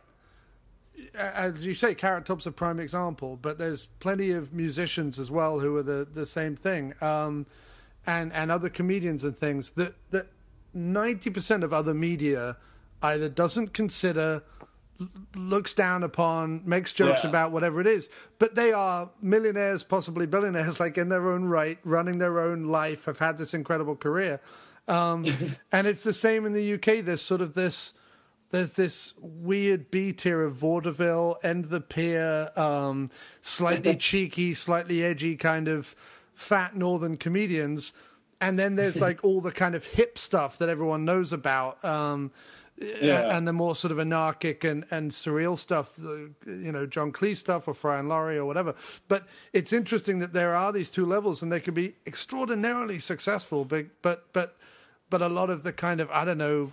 A: As you say, Carrot Top's a prime example, but there's plenty of musicians as well who are the, the same thing, um, and, and other comedians and things that, that ninety percent of other media either doesn't consider, l- looks down upon, makes jokes
C: Yeah.
A: about whatever it is, but they are millionaires, possibly billionaires, like in their own right, running their own life, have had this incredible career. Um, and it's the same in the U K. There's sort of this, there's this weird B tier of vaudeville, end of the pier, um, slightly cheeky, slightly edgy kind of fat northern comedians. And then there's like all the kind of hip stuff that everyone knows about. Um,
C: Yeah.
A: and the more sort of anarchic and, and surreal stuff, the, you know, John Cleese stuff or Fry and Laurie or whatever. But it's interesting that there are these two levels and they can be extraordinarily successful, but but but, but a lot of the kind of, I don't know,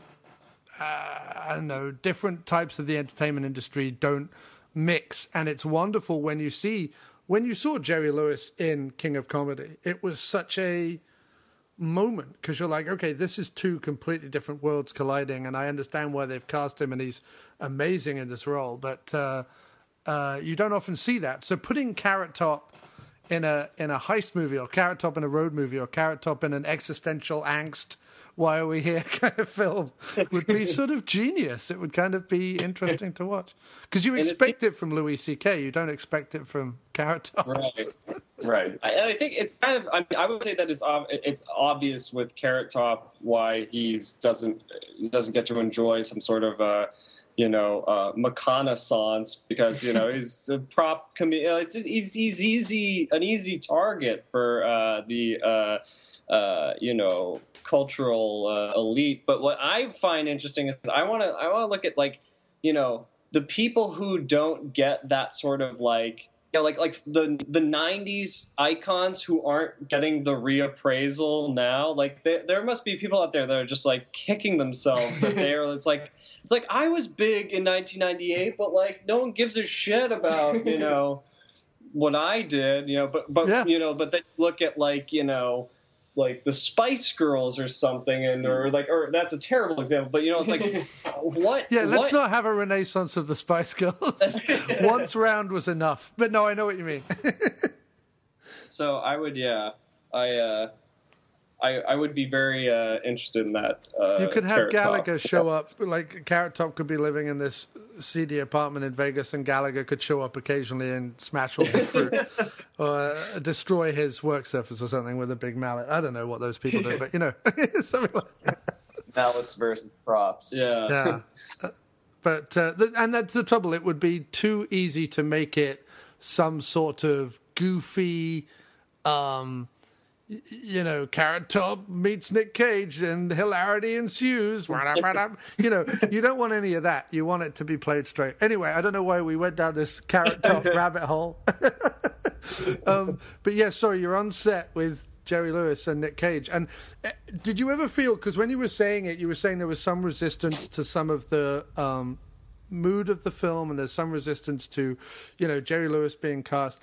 A: uh, I don't know, different types of the entertainment industry don't mix. And it's wonderful when you see, when you saw Jerry Lewis in King of Comedy, it was such a moment because you're like, okay, this is two completely different worlds colliding, and I understand why they've cast him and he's amazing in this role, but uh, uh, you don't often see that. So putting Carrot Top in a in a heist movie, or Carrot Top in a road movie, or Carrot Top in an existential angst, why are we here kind of film would be sort of genius. It would kind of be interesting to watch because you
C: And it-
A: expect it from Louis C K, you don't expect it from Carrot Top.
C: Right.
B: Right.
C: I, I think it's kind of. I, mean, I would say that it's ob- it's obvious with Carrot Top why he's doesn't doesn't get to enjoy some sort of uh, you know uh, reconnaissance because you know he's a prop comedian. It's he's, he's easy an easy target for uh, the uh, uh, you know cultural uh, elite. But what I find interesting is I want to I want to look at like you know the people who don't get that sort of like. Yeah, like like the the nineties icons who aren't getting the reappraisal now. Like there there must be people out there that are just like kicking themselves that they're. It's like it's like I was big in nineteen ninety-eight, but like no one gives a shit about you know what I did. You know, but but
A: Yeah.
C: you know, but then look at like you know. Like the Spice Girls or something, and or like, or that's a terrible example, but you know, it's like, what?
A: Yeah, let's
C: what?
A: not have a renaissance of the Spice Girls. Once round was enough. But no, I know what you mean.
C: So I would, yeah, I, uh, I, I would be very uh, interested in that. Uh,
A: You could have
C: Carrot Top.
A: Gallagher show up, like Carrot Top could be living in this seedy apartment in Vegas, and Gallagher could show up occasionally and smash all his fruit, or uh, destroy his work surface or something with a big mallet. I don't know what those people do, but you know, something like that.
B: Mallets versus props.
C: Yeah.
A: Yeah. Uh, But uh, th- and that's the trouble. It would be too easy to make it some sort of goofy. Um, You know, Carrot Top meets Nick Cage and hilarity ensues. You know, you don't want any of that. You want it to be played straight. Anyway, I don't know why we went down this Carrot Top rabbit hole. um, but yeah, sorry, you're on set with Jerry Lewis and Nick Cage. And uh, did you ever feel, because when you were saying it, you were saying there was some resistance to some of the um, mood of the film, and there's some resistance to, you know, Jerry Lewis being cast.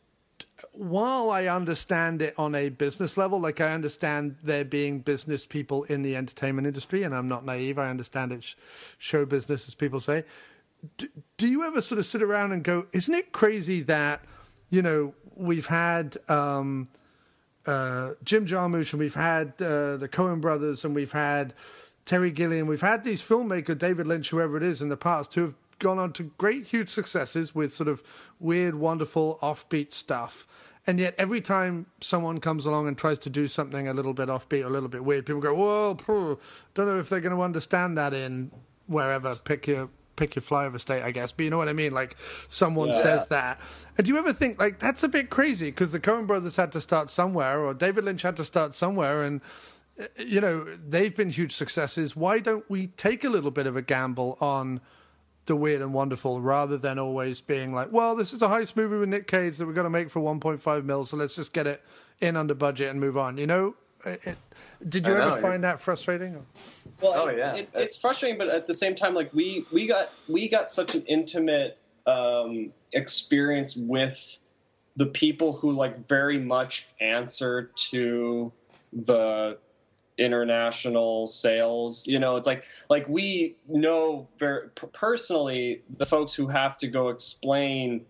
A: While I understand it on a business level, like I understand there being business people in the entertainment industry, and I'm not naive, I understand it's show business, as people say. Do, do you ever sort of sit around and go, isn't it crazy that, you know, we've had um, uh, Jim Jarmusch, and we've had uh, the Coen brothers, and we've had Terry Gilliam, we've had these filmmakers, David Lynch, whoever it is, in the past, who have gone on to great, huge successes with sort of weird, wonderful, offbeat stuff. And yet every time someone comes along and tries to do something a little bit offbeat or a little bit weird, people go, whoa, phew, don't know if they're going to understand that in wherever, pick your pick your flyover state, I guess. But you know what I mean? Like, someone yeah. says that. And do you ever think, like, that's a bit crazy, because the Coen brothers had to start somewhere, or David Lynch had to start somewhere, and, you know, they've been huge successes. Why don't we take a little bit of a gamble on the weird and wonderful, rather than always being like, well, this is a heist movie with Nick Cage that we're going to make for one point five mil, so let's just get it in under budget and move on, you know? It, did you I ever know. find that frustrating?
C: Well, oh, it, yeah. It, it's frustrating, but at the same time, like, we, we got we got such an intimate um, experience with the people who, like, very much answer to the international sales. You know, it's like like we know very personally the folks who have to go explain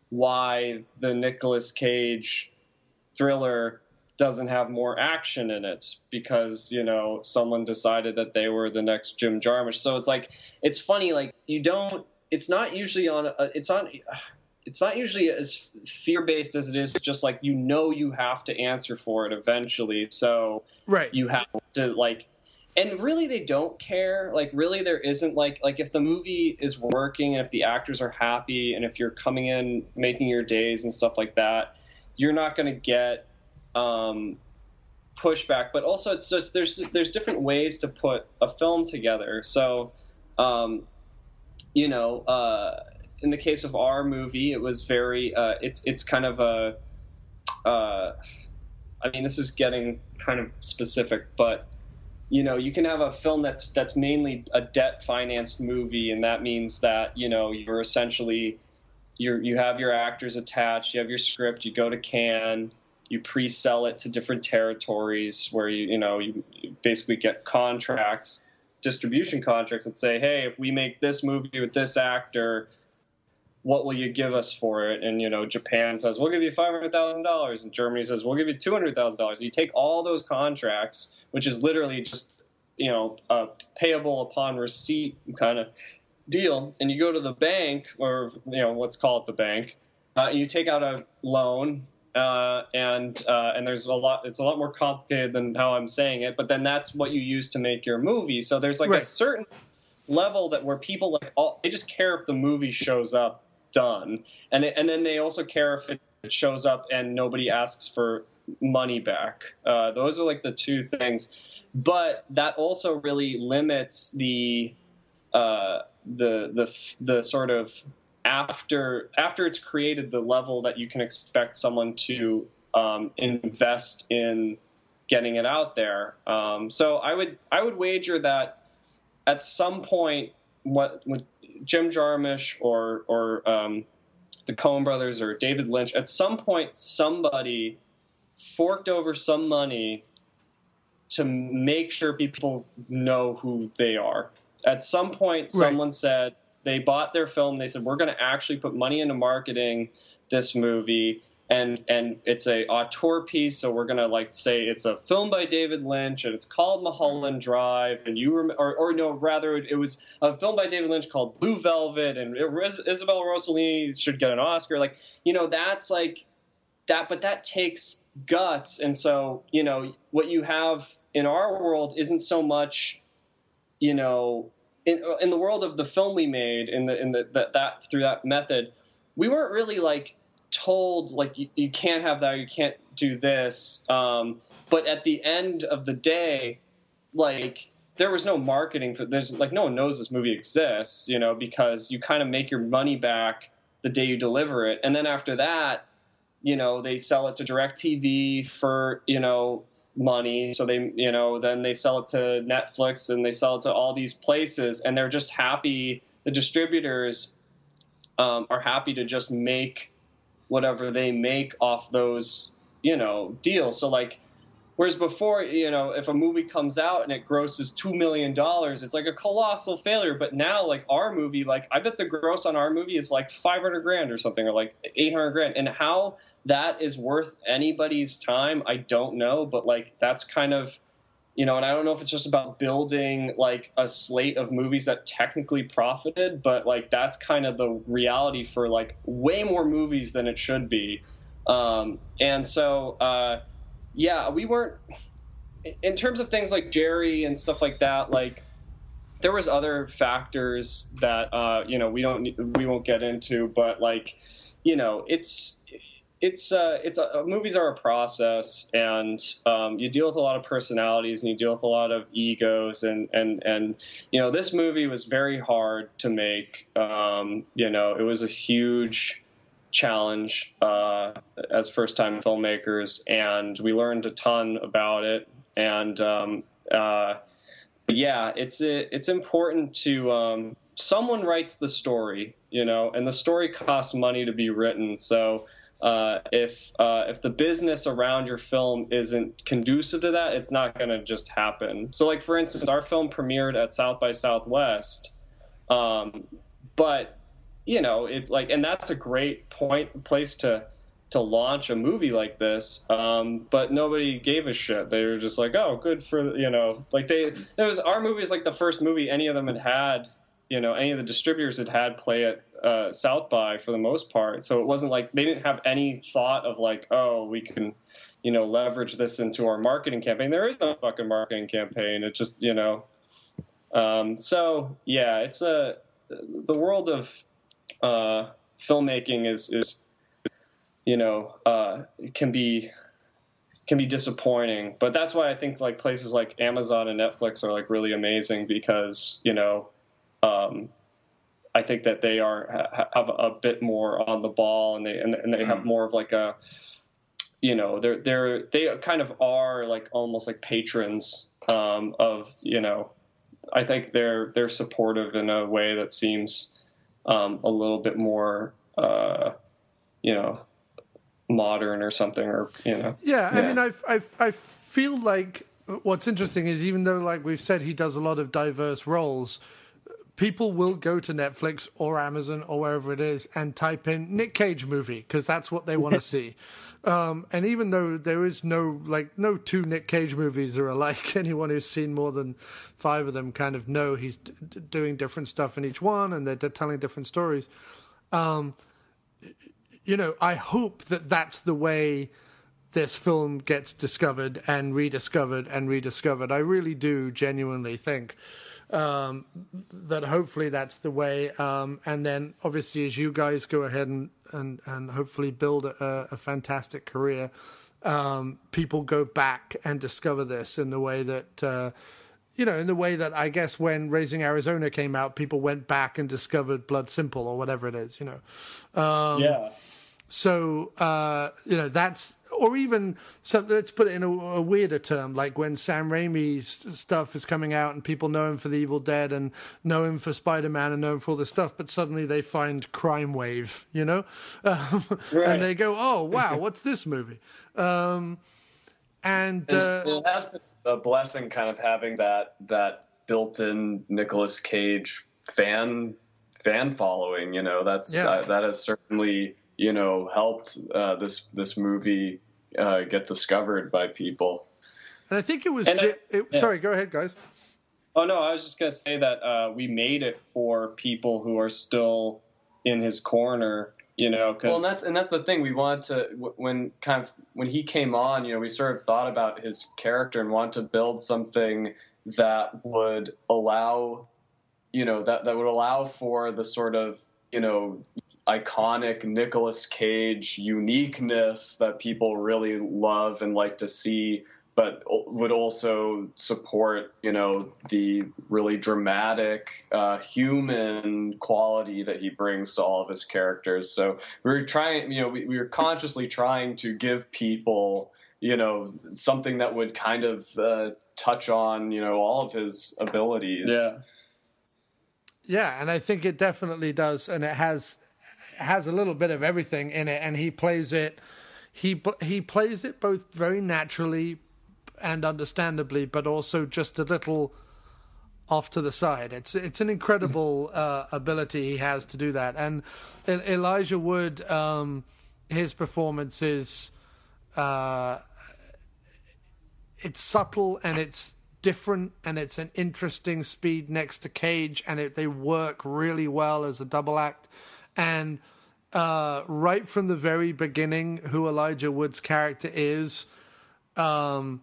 C: why the Nicolas Cage thriller doesn't have more action in it, because, you know, someone decided that they were the next Jim Jarmusch. So it's like, it's funny, like, you don't, it's not usually on a, it's on it's not usually as fear-based as it is just like, you know, you have to answer for it eventually. So
A: right.
C: you have to, like, and really they don't care. Like, really there isn't, like, like if the movie is working and if the actors are happy and if you're coming in, making your days and stuff like that, you're not going to get um, pushback. But also it's just, there's, there's different ways to put a film together. So, um, you know, uh, in the case of our movie, it was very, uh, it's it's kind of a, uh, I mean, this is getting kind of specific, but, you know, you can have a film that's that's mainly a debt-financed movie, and that means that, you know, you're essentially, you're, you have your actors attached, you have your script, you go to Cannes, you pre-sell it to different territories where, you, you know, you basically get contracts, distribution contracts that say, hey, if we make this movie with this actor, what will you give us for it? And, you know, Japan says, we'll give you five hundred thousand dollars. And Germany says, we'll give you two hundred thousand dollars. You take all those contracts, which is literally just, you know, a payable upon receipt kind of deal. And you go to the bank, or, you know, let's call it the bank. Uh, and you take out a loan, uh, and uh, and there's a lot, it's a lot more complicated than how I'm saying it. But then that's what you use to make your movie. So there's like right. a certain level that where people, like, all, they just care if the movie shows up done, and and then they also care if it shows up and nobody asks for money back. Uh, those are like the two things, but that also really limits the uh, the the the sort of after after it's created, the level that you can expect someone to um, invest in getting it out there. Um, so I would I would wager that at some point, what with Jim Jarmusch or or um, the Coen brothers or David Lynch, at some point somebody forked over some money to make sure people know who they are. At some point, right. someone said, they bought their film, they said, we're going to actually put money into marketing this movie, and and it's a auteur piece, so we're going to, like, say it's a film by David Lynch, and it's called Mulholland Drive, and you rem- or, or no, rather, it was a film by David Lynch called Blue Velvet, and Is- Isabella Rossellini should get an Oscar. Like, you know, that's like that, but that takes guts, and so, you know, what you have in our world isn't so much, you know, in, in the world of the film we made, in the in the that, that through that method, we weren't really, like, told, like, you, you can't have that, or you can't do this. Um, but at the end of the day, like, there was no marketing for there's like no one knows this movie exists, you know, because you kind of make your money back the day you deliver it. And then after that, you know, they sell it to DirecTV for, you know, money. So they, you know, then they sell it to Netflix and they sell it to all these places, and they're just happy. The distributors um, are happy to just make whatever they make off those, you know, deals. So like, whereas before, you know, if a movie comes out and it grosses two million dollars, it's like a colossal failure. But now, like our movie, like I bet the gross on our movie is like five hundred grand or something, or like eight hundred grand. And how that is worth anybody's time, I don't know. But like, that's kind of, you know, and I don't know if it's just about building like a slate of movies that technically profited, but like, that's kind of the reality for like way more movies than it should be. Um, and so, uh, yeah, we weren't, in terms of things like Jerry and stuff like that, like there was other factors that, uh, you know, we don't, we won't get into, but like, you know, it's, it's, uh, it's a, movies are a process, and, um, you deal with a lot of personalities and you deal with a lot of egos, and, and, and, you know, this movie was very hard to make. Um, you know, it was a huge challenge uh, as first-time filmmakers, and we learned a ton about it. And um, uh, yeah, it's it's important to um, someone writes the story, you know, and the story costs money to be written. So uh, if uh, if the business around your film isn't conducive to that, it's not going to just happen. So, like for instance, our film premiered at South by Southwest, um, but you know, it's like, and that's a great point, place to, to launch a movie like this. Um, but nobody gave a shit. They were just like, oh, good for, you know, like they, it was, our movie is like the first movie any of them had had, you know, any of the distributors had had play at uh, South by for the most part. So it wasn't like, they didn't have any thought of like, oh, we can, you know, leverage this into our marketing campaign. There is no fucking marketing campaign. It just, you know, um, so yeah, it's a, the world of, Uh, filmmaking is, is, you know, uh, can be, can be disappointing, but that's why I think like places like Amazon and Netflix are like really amazing, because, you know, um, I think that they are, ha- have a bit more on the ball, and they, and, and they have more of like a, you know, they're, they're, they kind of are like almost like patrons, um, of, you know, I think they're, they're supportive in a way that seems, Um, a little bit more, uh, you know, modern or something, or, you know.
A: Yeah, I yeah. mean, I, I, I feel like what's interesting is, even though, like we've said, he does a lot of diverse roles, people will go to Netflix or Amazon or wherever it is and type in Nick Cage movie, because that's what they want to see. Um, and even though there is no, like, no two Nick Cage movies are alike, anyone who's seen more than five of them kind of know he's d- d- doing different stuff in each one, and they're, they're telling different stories. Um, you know, I hope that that's the way this film gets discovered and rediscovered and rediscovered. I really do genuinely think um, that hopefully that's the way. Um, and then obviously, as you guys go ahead and, and, and hopefully build a, a fantastic career, um, people go back and discover this in the way that, uh, you know, in the way that I guess when Raising Arizona came out, people went back and discovered Blood Simple or whatever it is, you know. Um,
C: yeah.
A: So, uh, you know, that's, or even, so let's put it in a, a weirder term, like when Sam Raimi's stuff is coming out and people know him for The Evil Dead and know him for Spider-Man and know him for all this stuff, but suddenly they find Crime Wave, you know? Um, right. And they go, oh, wow, what's this movie? Um, and uh,
B: it has been a blessing kind of having that, that built-in Nicolas Cage fan, fan following, you know, that's, yeah. uh, that has certainly, you know, helped uh, this this movie uh, get discovered by people.
A: And I think it was...
C: And
A: J-
C: I,
A: it,
C: yeah.
A: Sorry, go ahead, guys.
C: Oh, no, I was just going to say that uh, we made it for people who are still in his corner, you know, cause...
B: Well, and that's, and that's the thing. We wanted to... When kind of... When he came on, you know, we sort of thought about his character and wanted to build something that would allow, you know, that, that would allow for the sort of, you know... iconic Nicolas Cage uniqueness that people really love and like to see, but would also support, you know, the really dramatic, uh, human quality that he brings to all of his characters. So we were trying, you know, we, we were consciously trying to give people, you know, something that would kind of uh, touch on, you know, all of his abilities.
C: Yeah.
A: Yeah, and I think it definitely does, and it has has a little bit of everything in it, and he plays it. He he plays it both very naturally and understandably, but also just a little off to the side. It's it's an incredible uh, ability he has to do that. And Elijah Wood, um, his performance is uh, it's subtle and it's different, and it's an interesting speed next to Cage, and it, they work really well as a double act. And uh, right from the very beginning, who Elijah Wood's character is, um,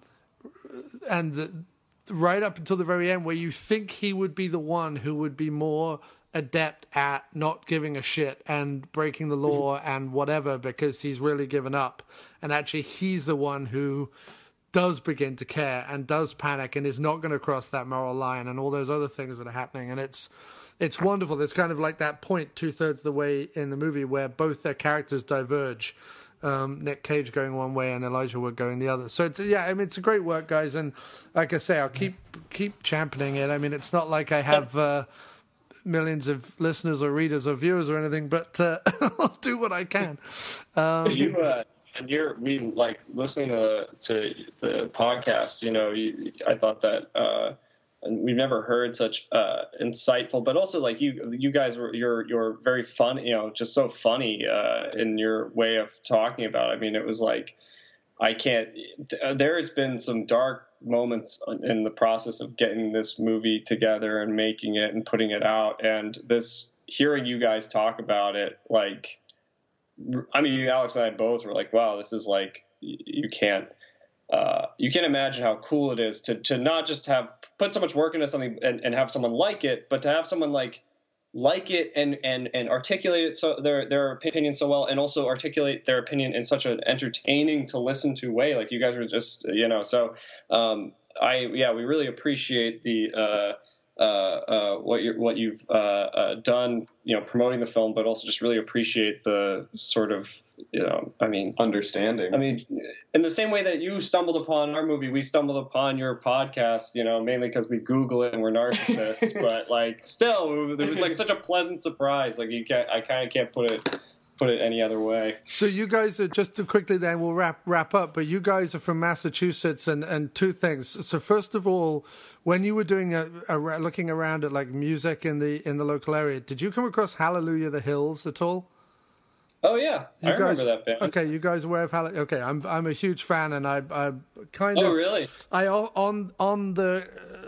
A: and the, right up until the very end, where you think he would be the one who would be more adept at not giving a shit and breaking the law and whatever, because he's really given up, and actually he's the one who does begin to care and does panic and is not going to cross that moral line, and all those other things that are happening. And it's it's wonderful. It's kind of like that point two thirds of the way in the movie where both their characters diverge. Um, Nick Cage going one way and Elijah Wood going the other. So it's, yeah, I mean, it's a great work, guys. And like I say, I'll keep keep championing it. I mean, it's not like I have uh, millions of listeners or readers or viewers or anything, but uh, I'll do what I can. Um,
C: you, uh, and you're we like listening to to the podcast. You know, you, I thought that. Uh, And we've never heard such uh, insightful, but also like you, you guys were you're you're very fun, you know, just so funny uh, in your way of talking about it. I mean, it was like I can't. There has been some dark moments in the process of getting this movie together and making it and putting it out, and this hearing you guys talk about it, like, I mean, Alex and I both were like, wow, this is like you can't. Uh, you can imagine how cool it is to to not just have put so much work into something and, and have someone like it, but to have someone like like it and and and articulate it so their their opinion so well, and also articulate their opinion in such an entertaining to listen to way. Like you guys were just, you know. So um, I yeah, we really appreciate the uh, uh, uh, what you what you've uh, uh, done, you know, promoting the film, but also just really appreciate the sort of, you know, I mean,
B: understanding.
C: I mean, in the same way that you stumbled upon our movie, we stumbled upon your podcast, you know, mainly because we Google it and we're narcissists, but like still, it was like such a pleasant surprise. Like you can't, I kind of can't put it, put it any other way.
A: So you guys are, just to quickly then we'll wrap wrap up, but you guys are from Massachusetts, and, and two things. So first of all, when you were doing a, a looking around at like music in the in the local area, did you come across Hallelujah the Hills at all?
C: Oh yeah,
A: you
C: I
A: guys,
C: remember that band.
A: Okay, you guys are aware of Hallelujah? Okay, I'm I'm a huge fan, and I I kind
C: oh,
A: of.
C: Oh really?
A: I on on the.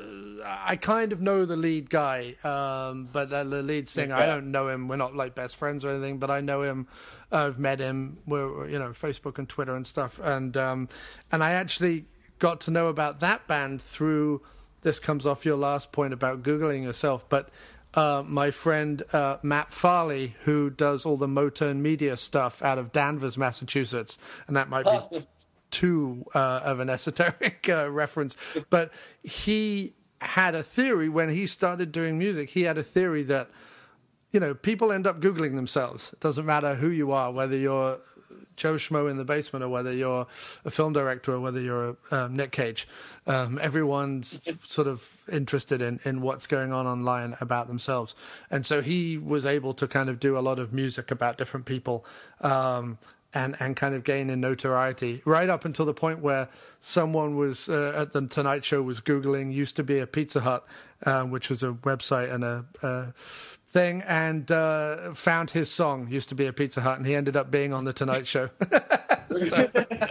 A: I kind of know the lead guy, um, but uh, the lead singer,
C: yeah.
A: I don't know him. We're not like best friends or anything, but I know him. Uh, I've met him. We're, you know, Facebook and Twitter and stuff. And um, and I actually got to know about that band through, this comes off your last point about Googling yourself, but uh, my friend uh, Matt Farley, who does all the Motown Media stuff out of Danvers, Massachusetts, and that might be too uh, of an esoteric uh, reference, but he had a theory when he started doing music. He had a theory that, you know, people end up Googling themselves. It doesn't matter who you are, whether you're Joe Schmo in the basement or whether you're a film director or whether you're uh, Nick Cage. Um, everyone's sort of interested in, in what's going on online about themselves. And so he was able to kind of do a lot of music about different people, um, and, and kind of gain in notoriety right up until the point where someone was uh, at the Tonight Show was Googling used to be a Pizza Hut, uh, which was a website and a, a thing, and uh, found his song used to be a Pizza Hut, and he ended up being on the Tonight Show. so,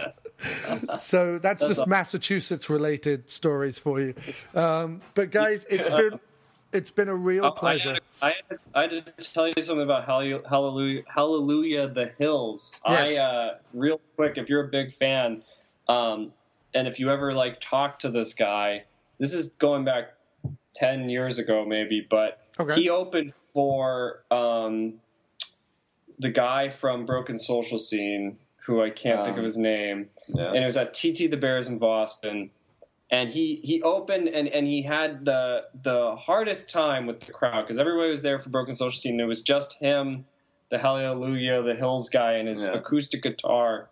A: so that's, that's just awesome. Massachusetts related stories for you. Um, but guys, it's been it's been a real pleasure.
C: I had, to, I, had, I had to tell you something about Hallelujah, Hallelujah the Hills.
A: Yes.
C: I uh, real quick, if you're a big fan, um, and if you ever like talk to this guy, this is going back ten years ago maybe, but okay. He opened for um, the guy from Broken Social Scene who I can't
B: Um,
C: think of his name,
B: yeah.
C: and it was at T T the Bears in Boston. And he, he opened and, and he had the the hardest time with the crowd because everybody was there for Broken Social Scene. And it was just him, the Hallelujah, the Hills guy, and his
B: Yeah.
C: acoustic guitar.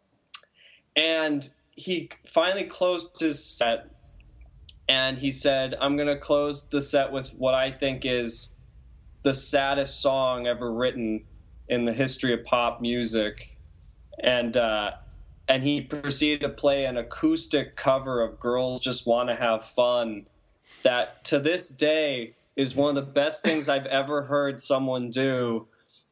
C: And he finally closed his set, and he said, "I'm going to close the set with what I think is the saddest song ever written in the history of pop music." And uh, and he proceeded to play an acoustic cover of Girls Just Want to Have Fun that to this day is one of the best things I've ever heard someone do.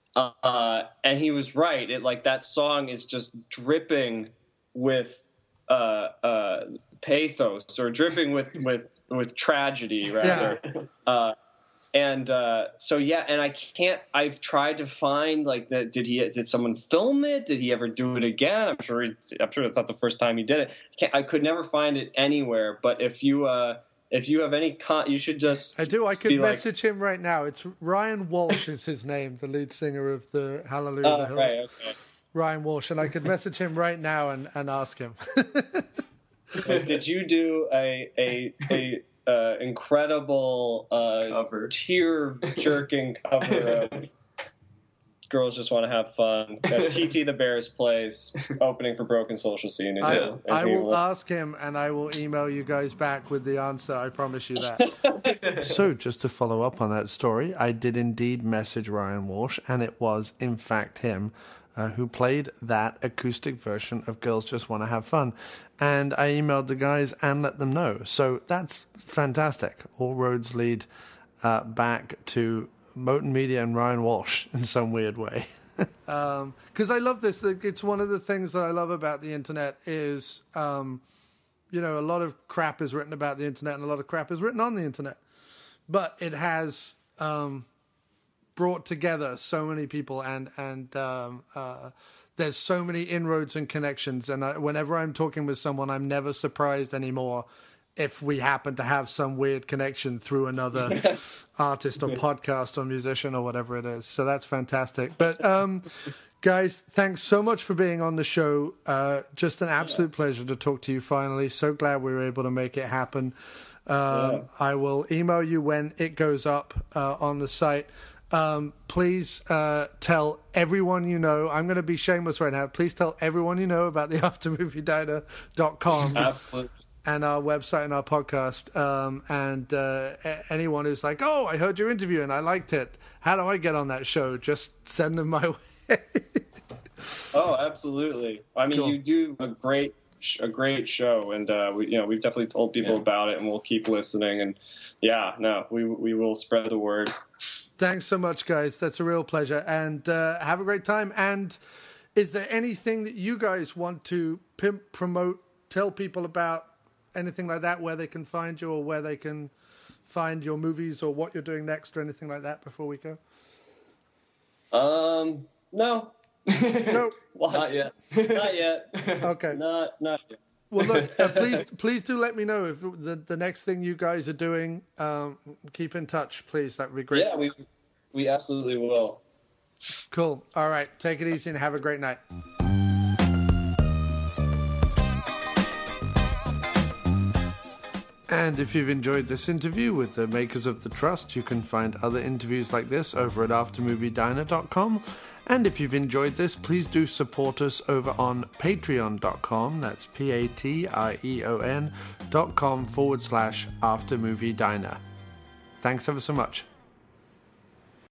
C: Uh, and he was right. It like that song is just dripping with uh, uh, pathos or dripping with, with, with tragedy rather.
A: Yeah.
C: Uh, And uh, so yeah, and I can't. I've tried to find like that. Did he? Did someone film it? Did he ever do it again? I'm sure. He, I'm sure that's not the first time he did it. I, can't, I could never find it anywhere. But if you, uh, if you have any, con- you should just.
A: I do. I could
C: be
A: message
C: like,
A: him right now. It's Ryan Walsh is his name, the lead singer of the Hallelujah
C: oh,
A: the Hills.
C: right, okay.
A: Ryan Walsh, and I could message him right now and, and ask him.
C: Like, did you do a a a uh, incredible uh,
B: Cover.
C: tear-jerking cover of Girls Just Want to Have Fun at T T the Bears plays, opening for Broken Social Scene? And,
A: I,
C: and
A: I
C: he
A: will ask him, and I will email you guys back with the answer. I promise you that. So, just to follow up on that story, I did indeed message Ryan Walsh, and it was, in fact, him uh, who played that acoustic version of Girls Just Want to Have Fun. And I emailed the guys and let them know. So that's fantastic. All roads lead uh, back to Moten Media and Ryan Walsh in some weird way. Because um, I love this. It's one of the things that I love about the internet is, um, you know, a lot of crap is written about the internet and a lot of crap is written on the internet. But it has um, brought together so many people and, and um, uh, there's so many inroads and connections. And I, whenever I'm talking with someone, I'm never surprised anymore if we happen to have some weird connection through another artist or podcast or musician or whatever it is. So that's fantastic. But um, guys, thanks so much for being on the show. Uh, just an absolute yeah. pleasure to talk to you finally. So glad we were able to make it happen. Um, yeah. I will email you when it goes up uh, on the site. Um, please uh, tell everyone you know. I'm going to be shameless right now. Please tell everyone you know about the after movie diner dot com.
C: Absolutely.
A: And our website and our podcast. Um, and uh, anyone who's like, oh, I heard your interview and I liked it. How do I get on that show? Just send them my way.
C: Oh, absolutely. I mean, cool. You do a great a great show. And, uh, we, you know, we've definitely told people yeah. about it and we'll keep listening. And, yeah, no, we we will spread the word.
A: Thanks so much, guys. That's a real pleasure. And uh, have a great time. And is there anything that you guys want to pimp, promote, tell people about, anything like that, where they can find you or where they can find your movies or what you're doing next or anything like that before we go?
C: Um, no.
A: No.
C: Not yet. Not yet.
A: Okay.
C: Not, not yet.
A: Well, look, uh, please, please do let me know if the the next thing you guys are doing. Um, keep in touch, please. That would be great.
C: Yeah, we we absolutely will.
A: Cool. All right. Take it easy and have a great night. And if you've enjoyed this interview with the makers of The Trust, you can find other interviews like this over at after movie diner dot com. And if you've enjoyed this, please do support us over on patreon dot com. That's P A T R E O N dot com forward slash after movie diner. Thanks ever so much.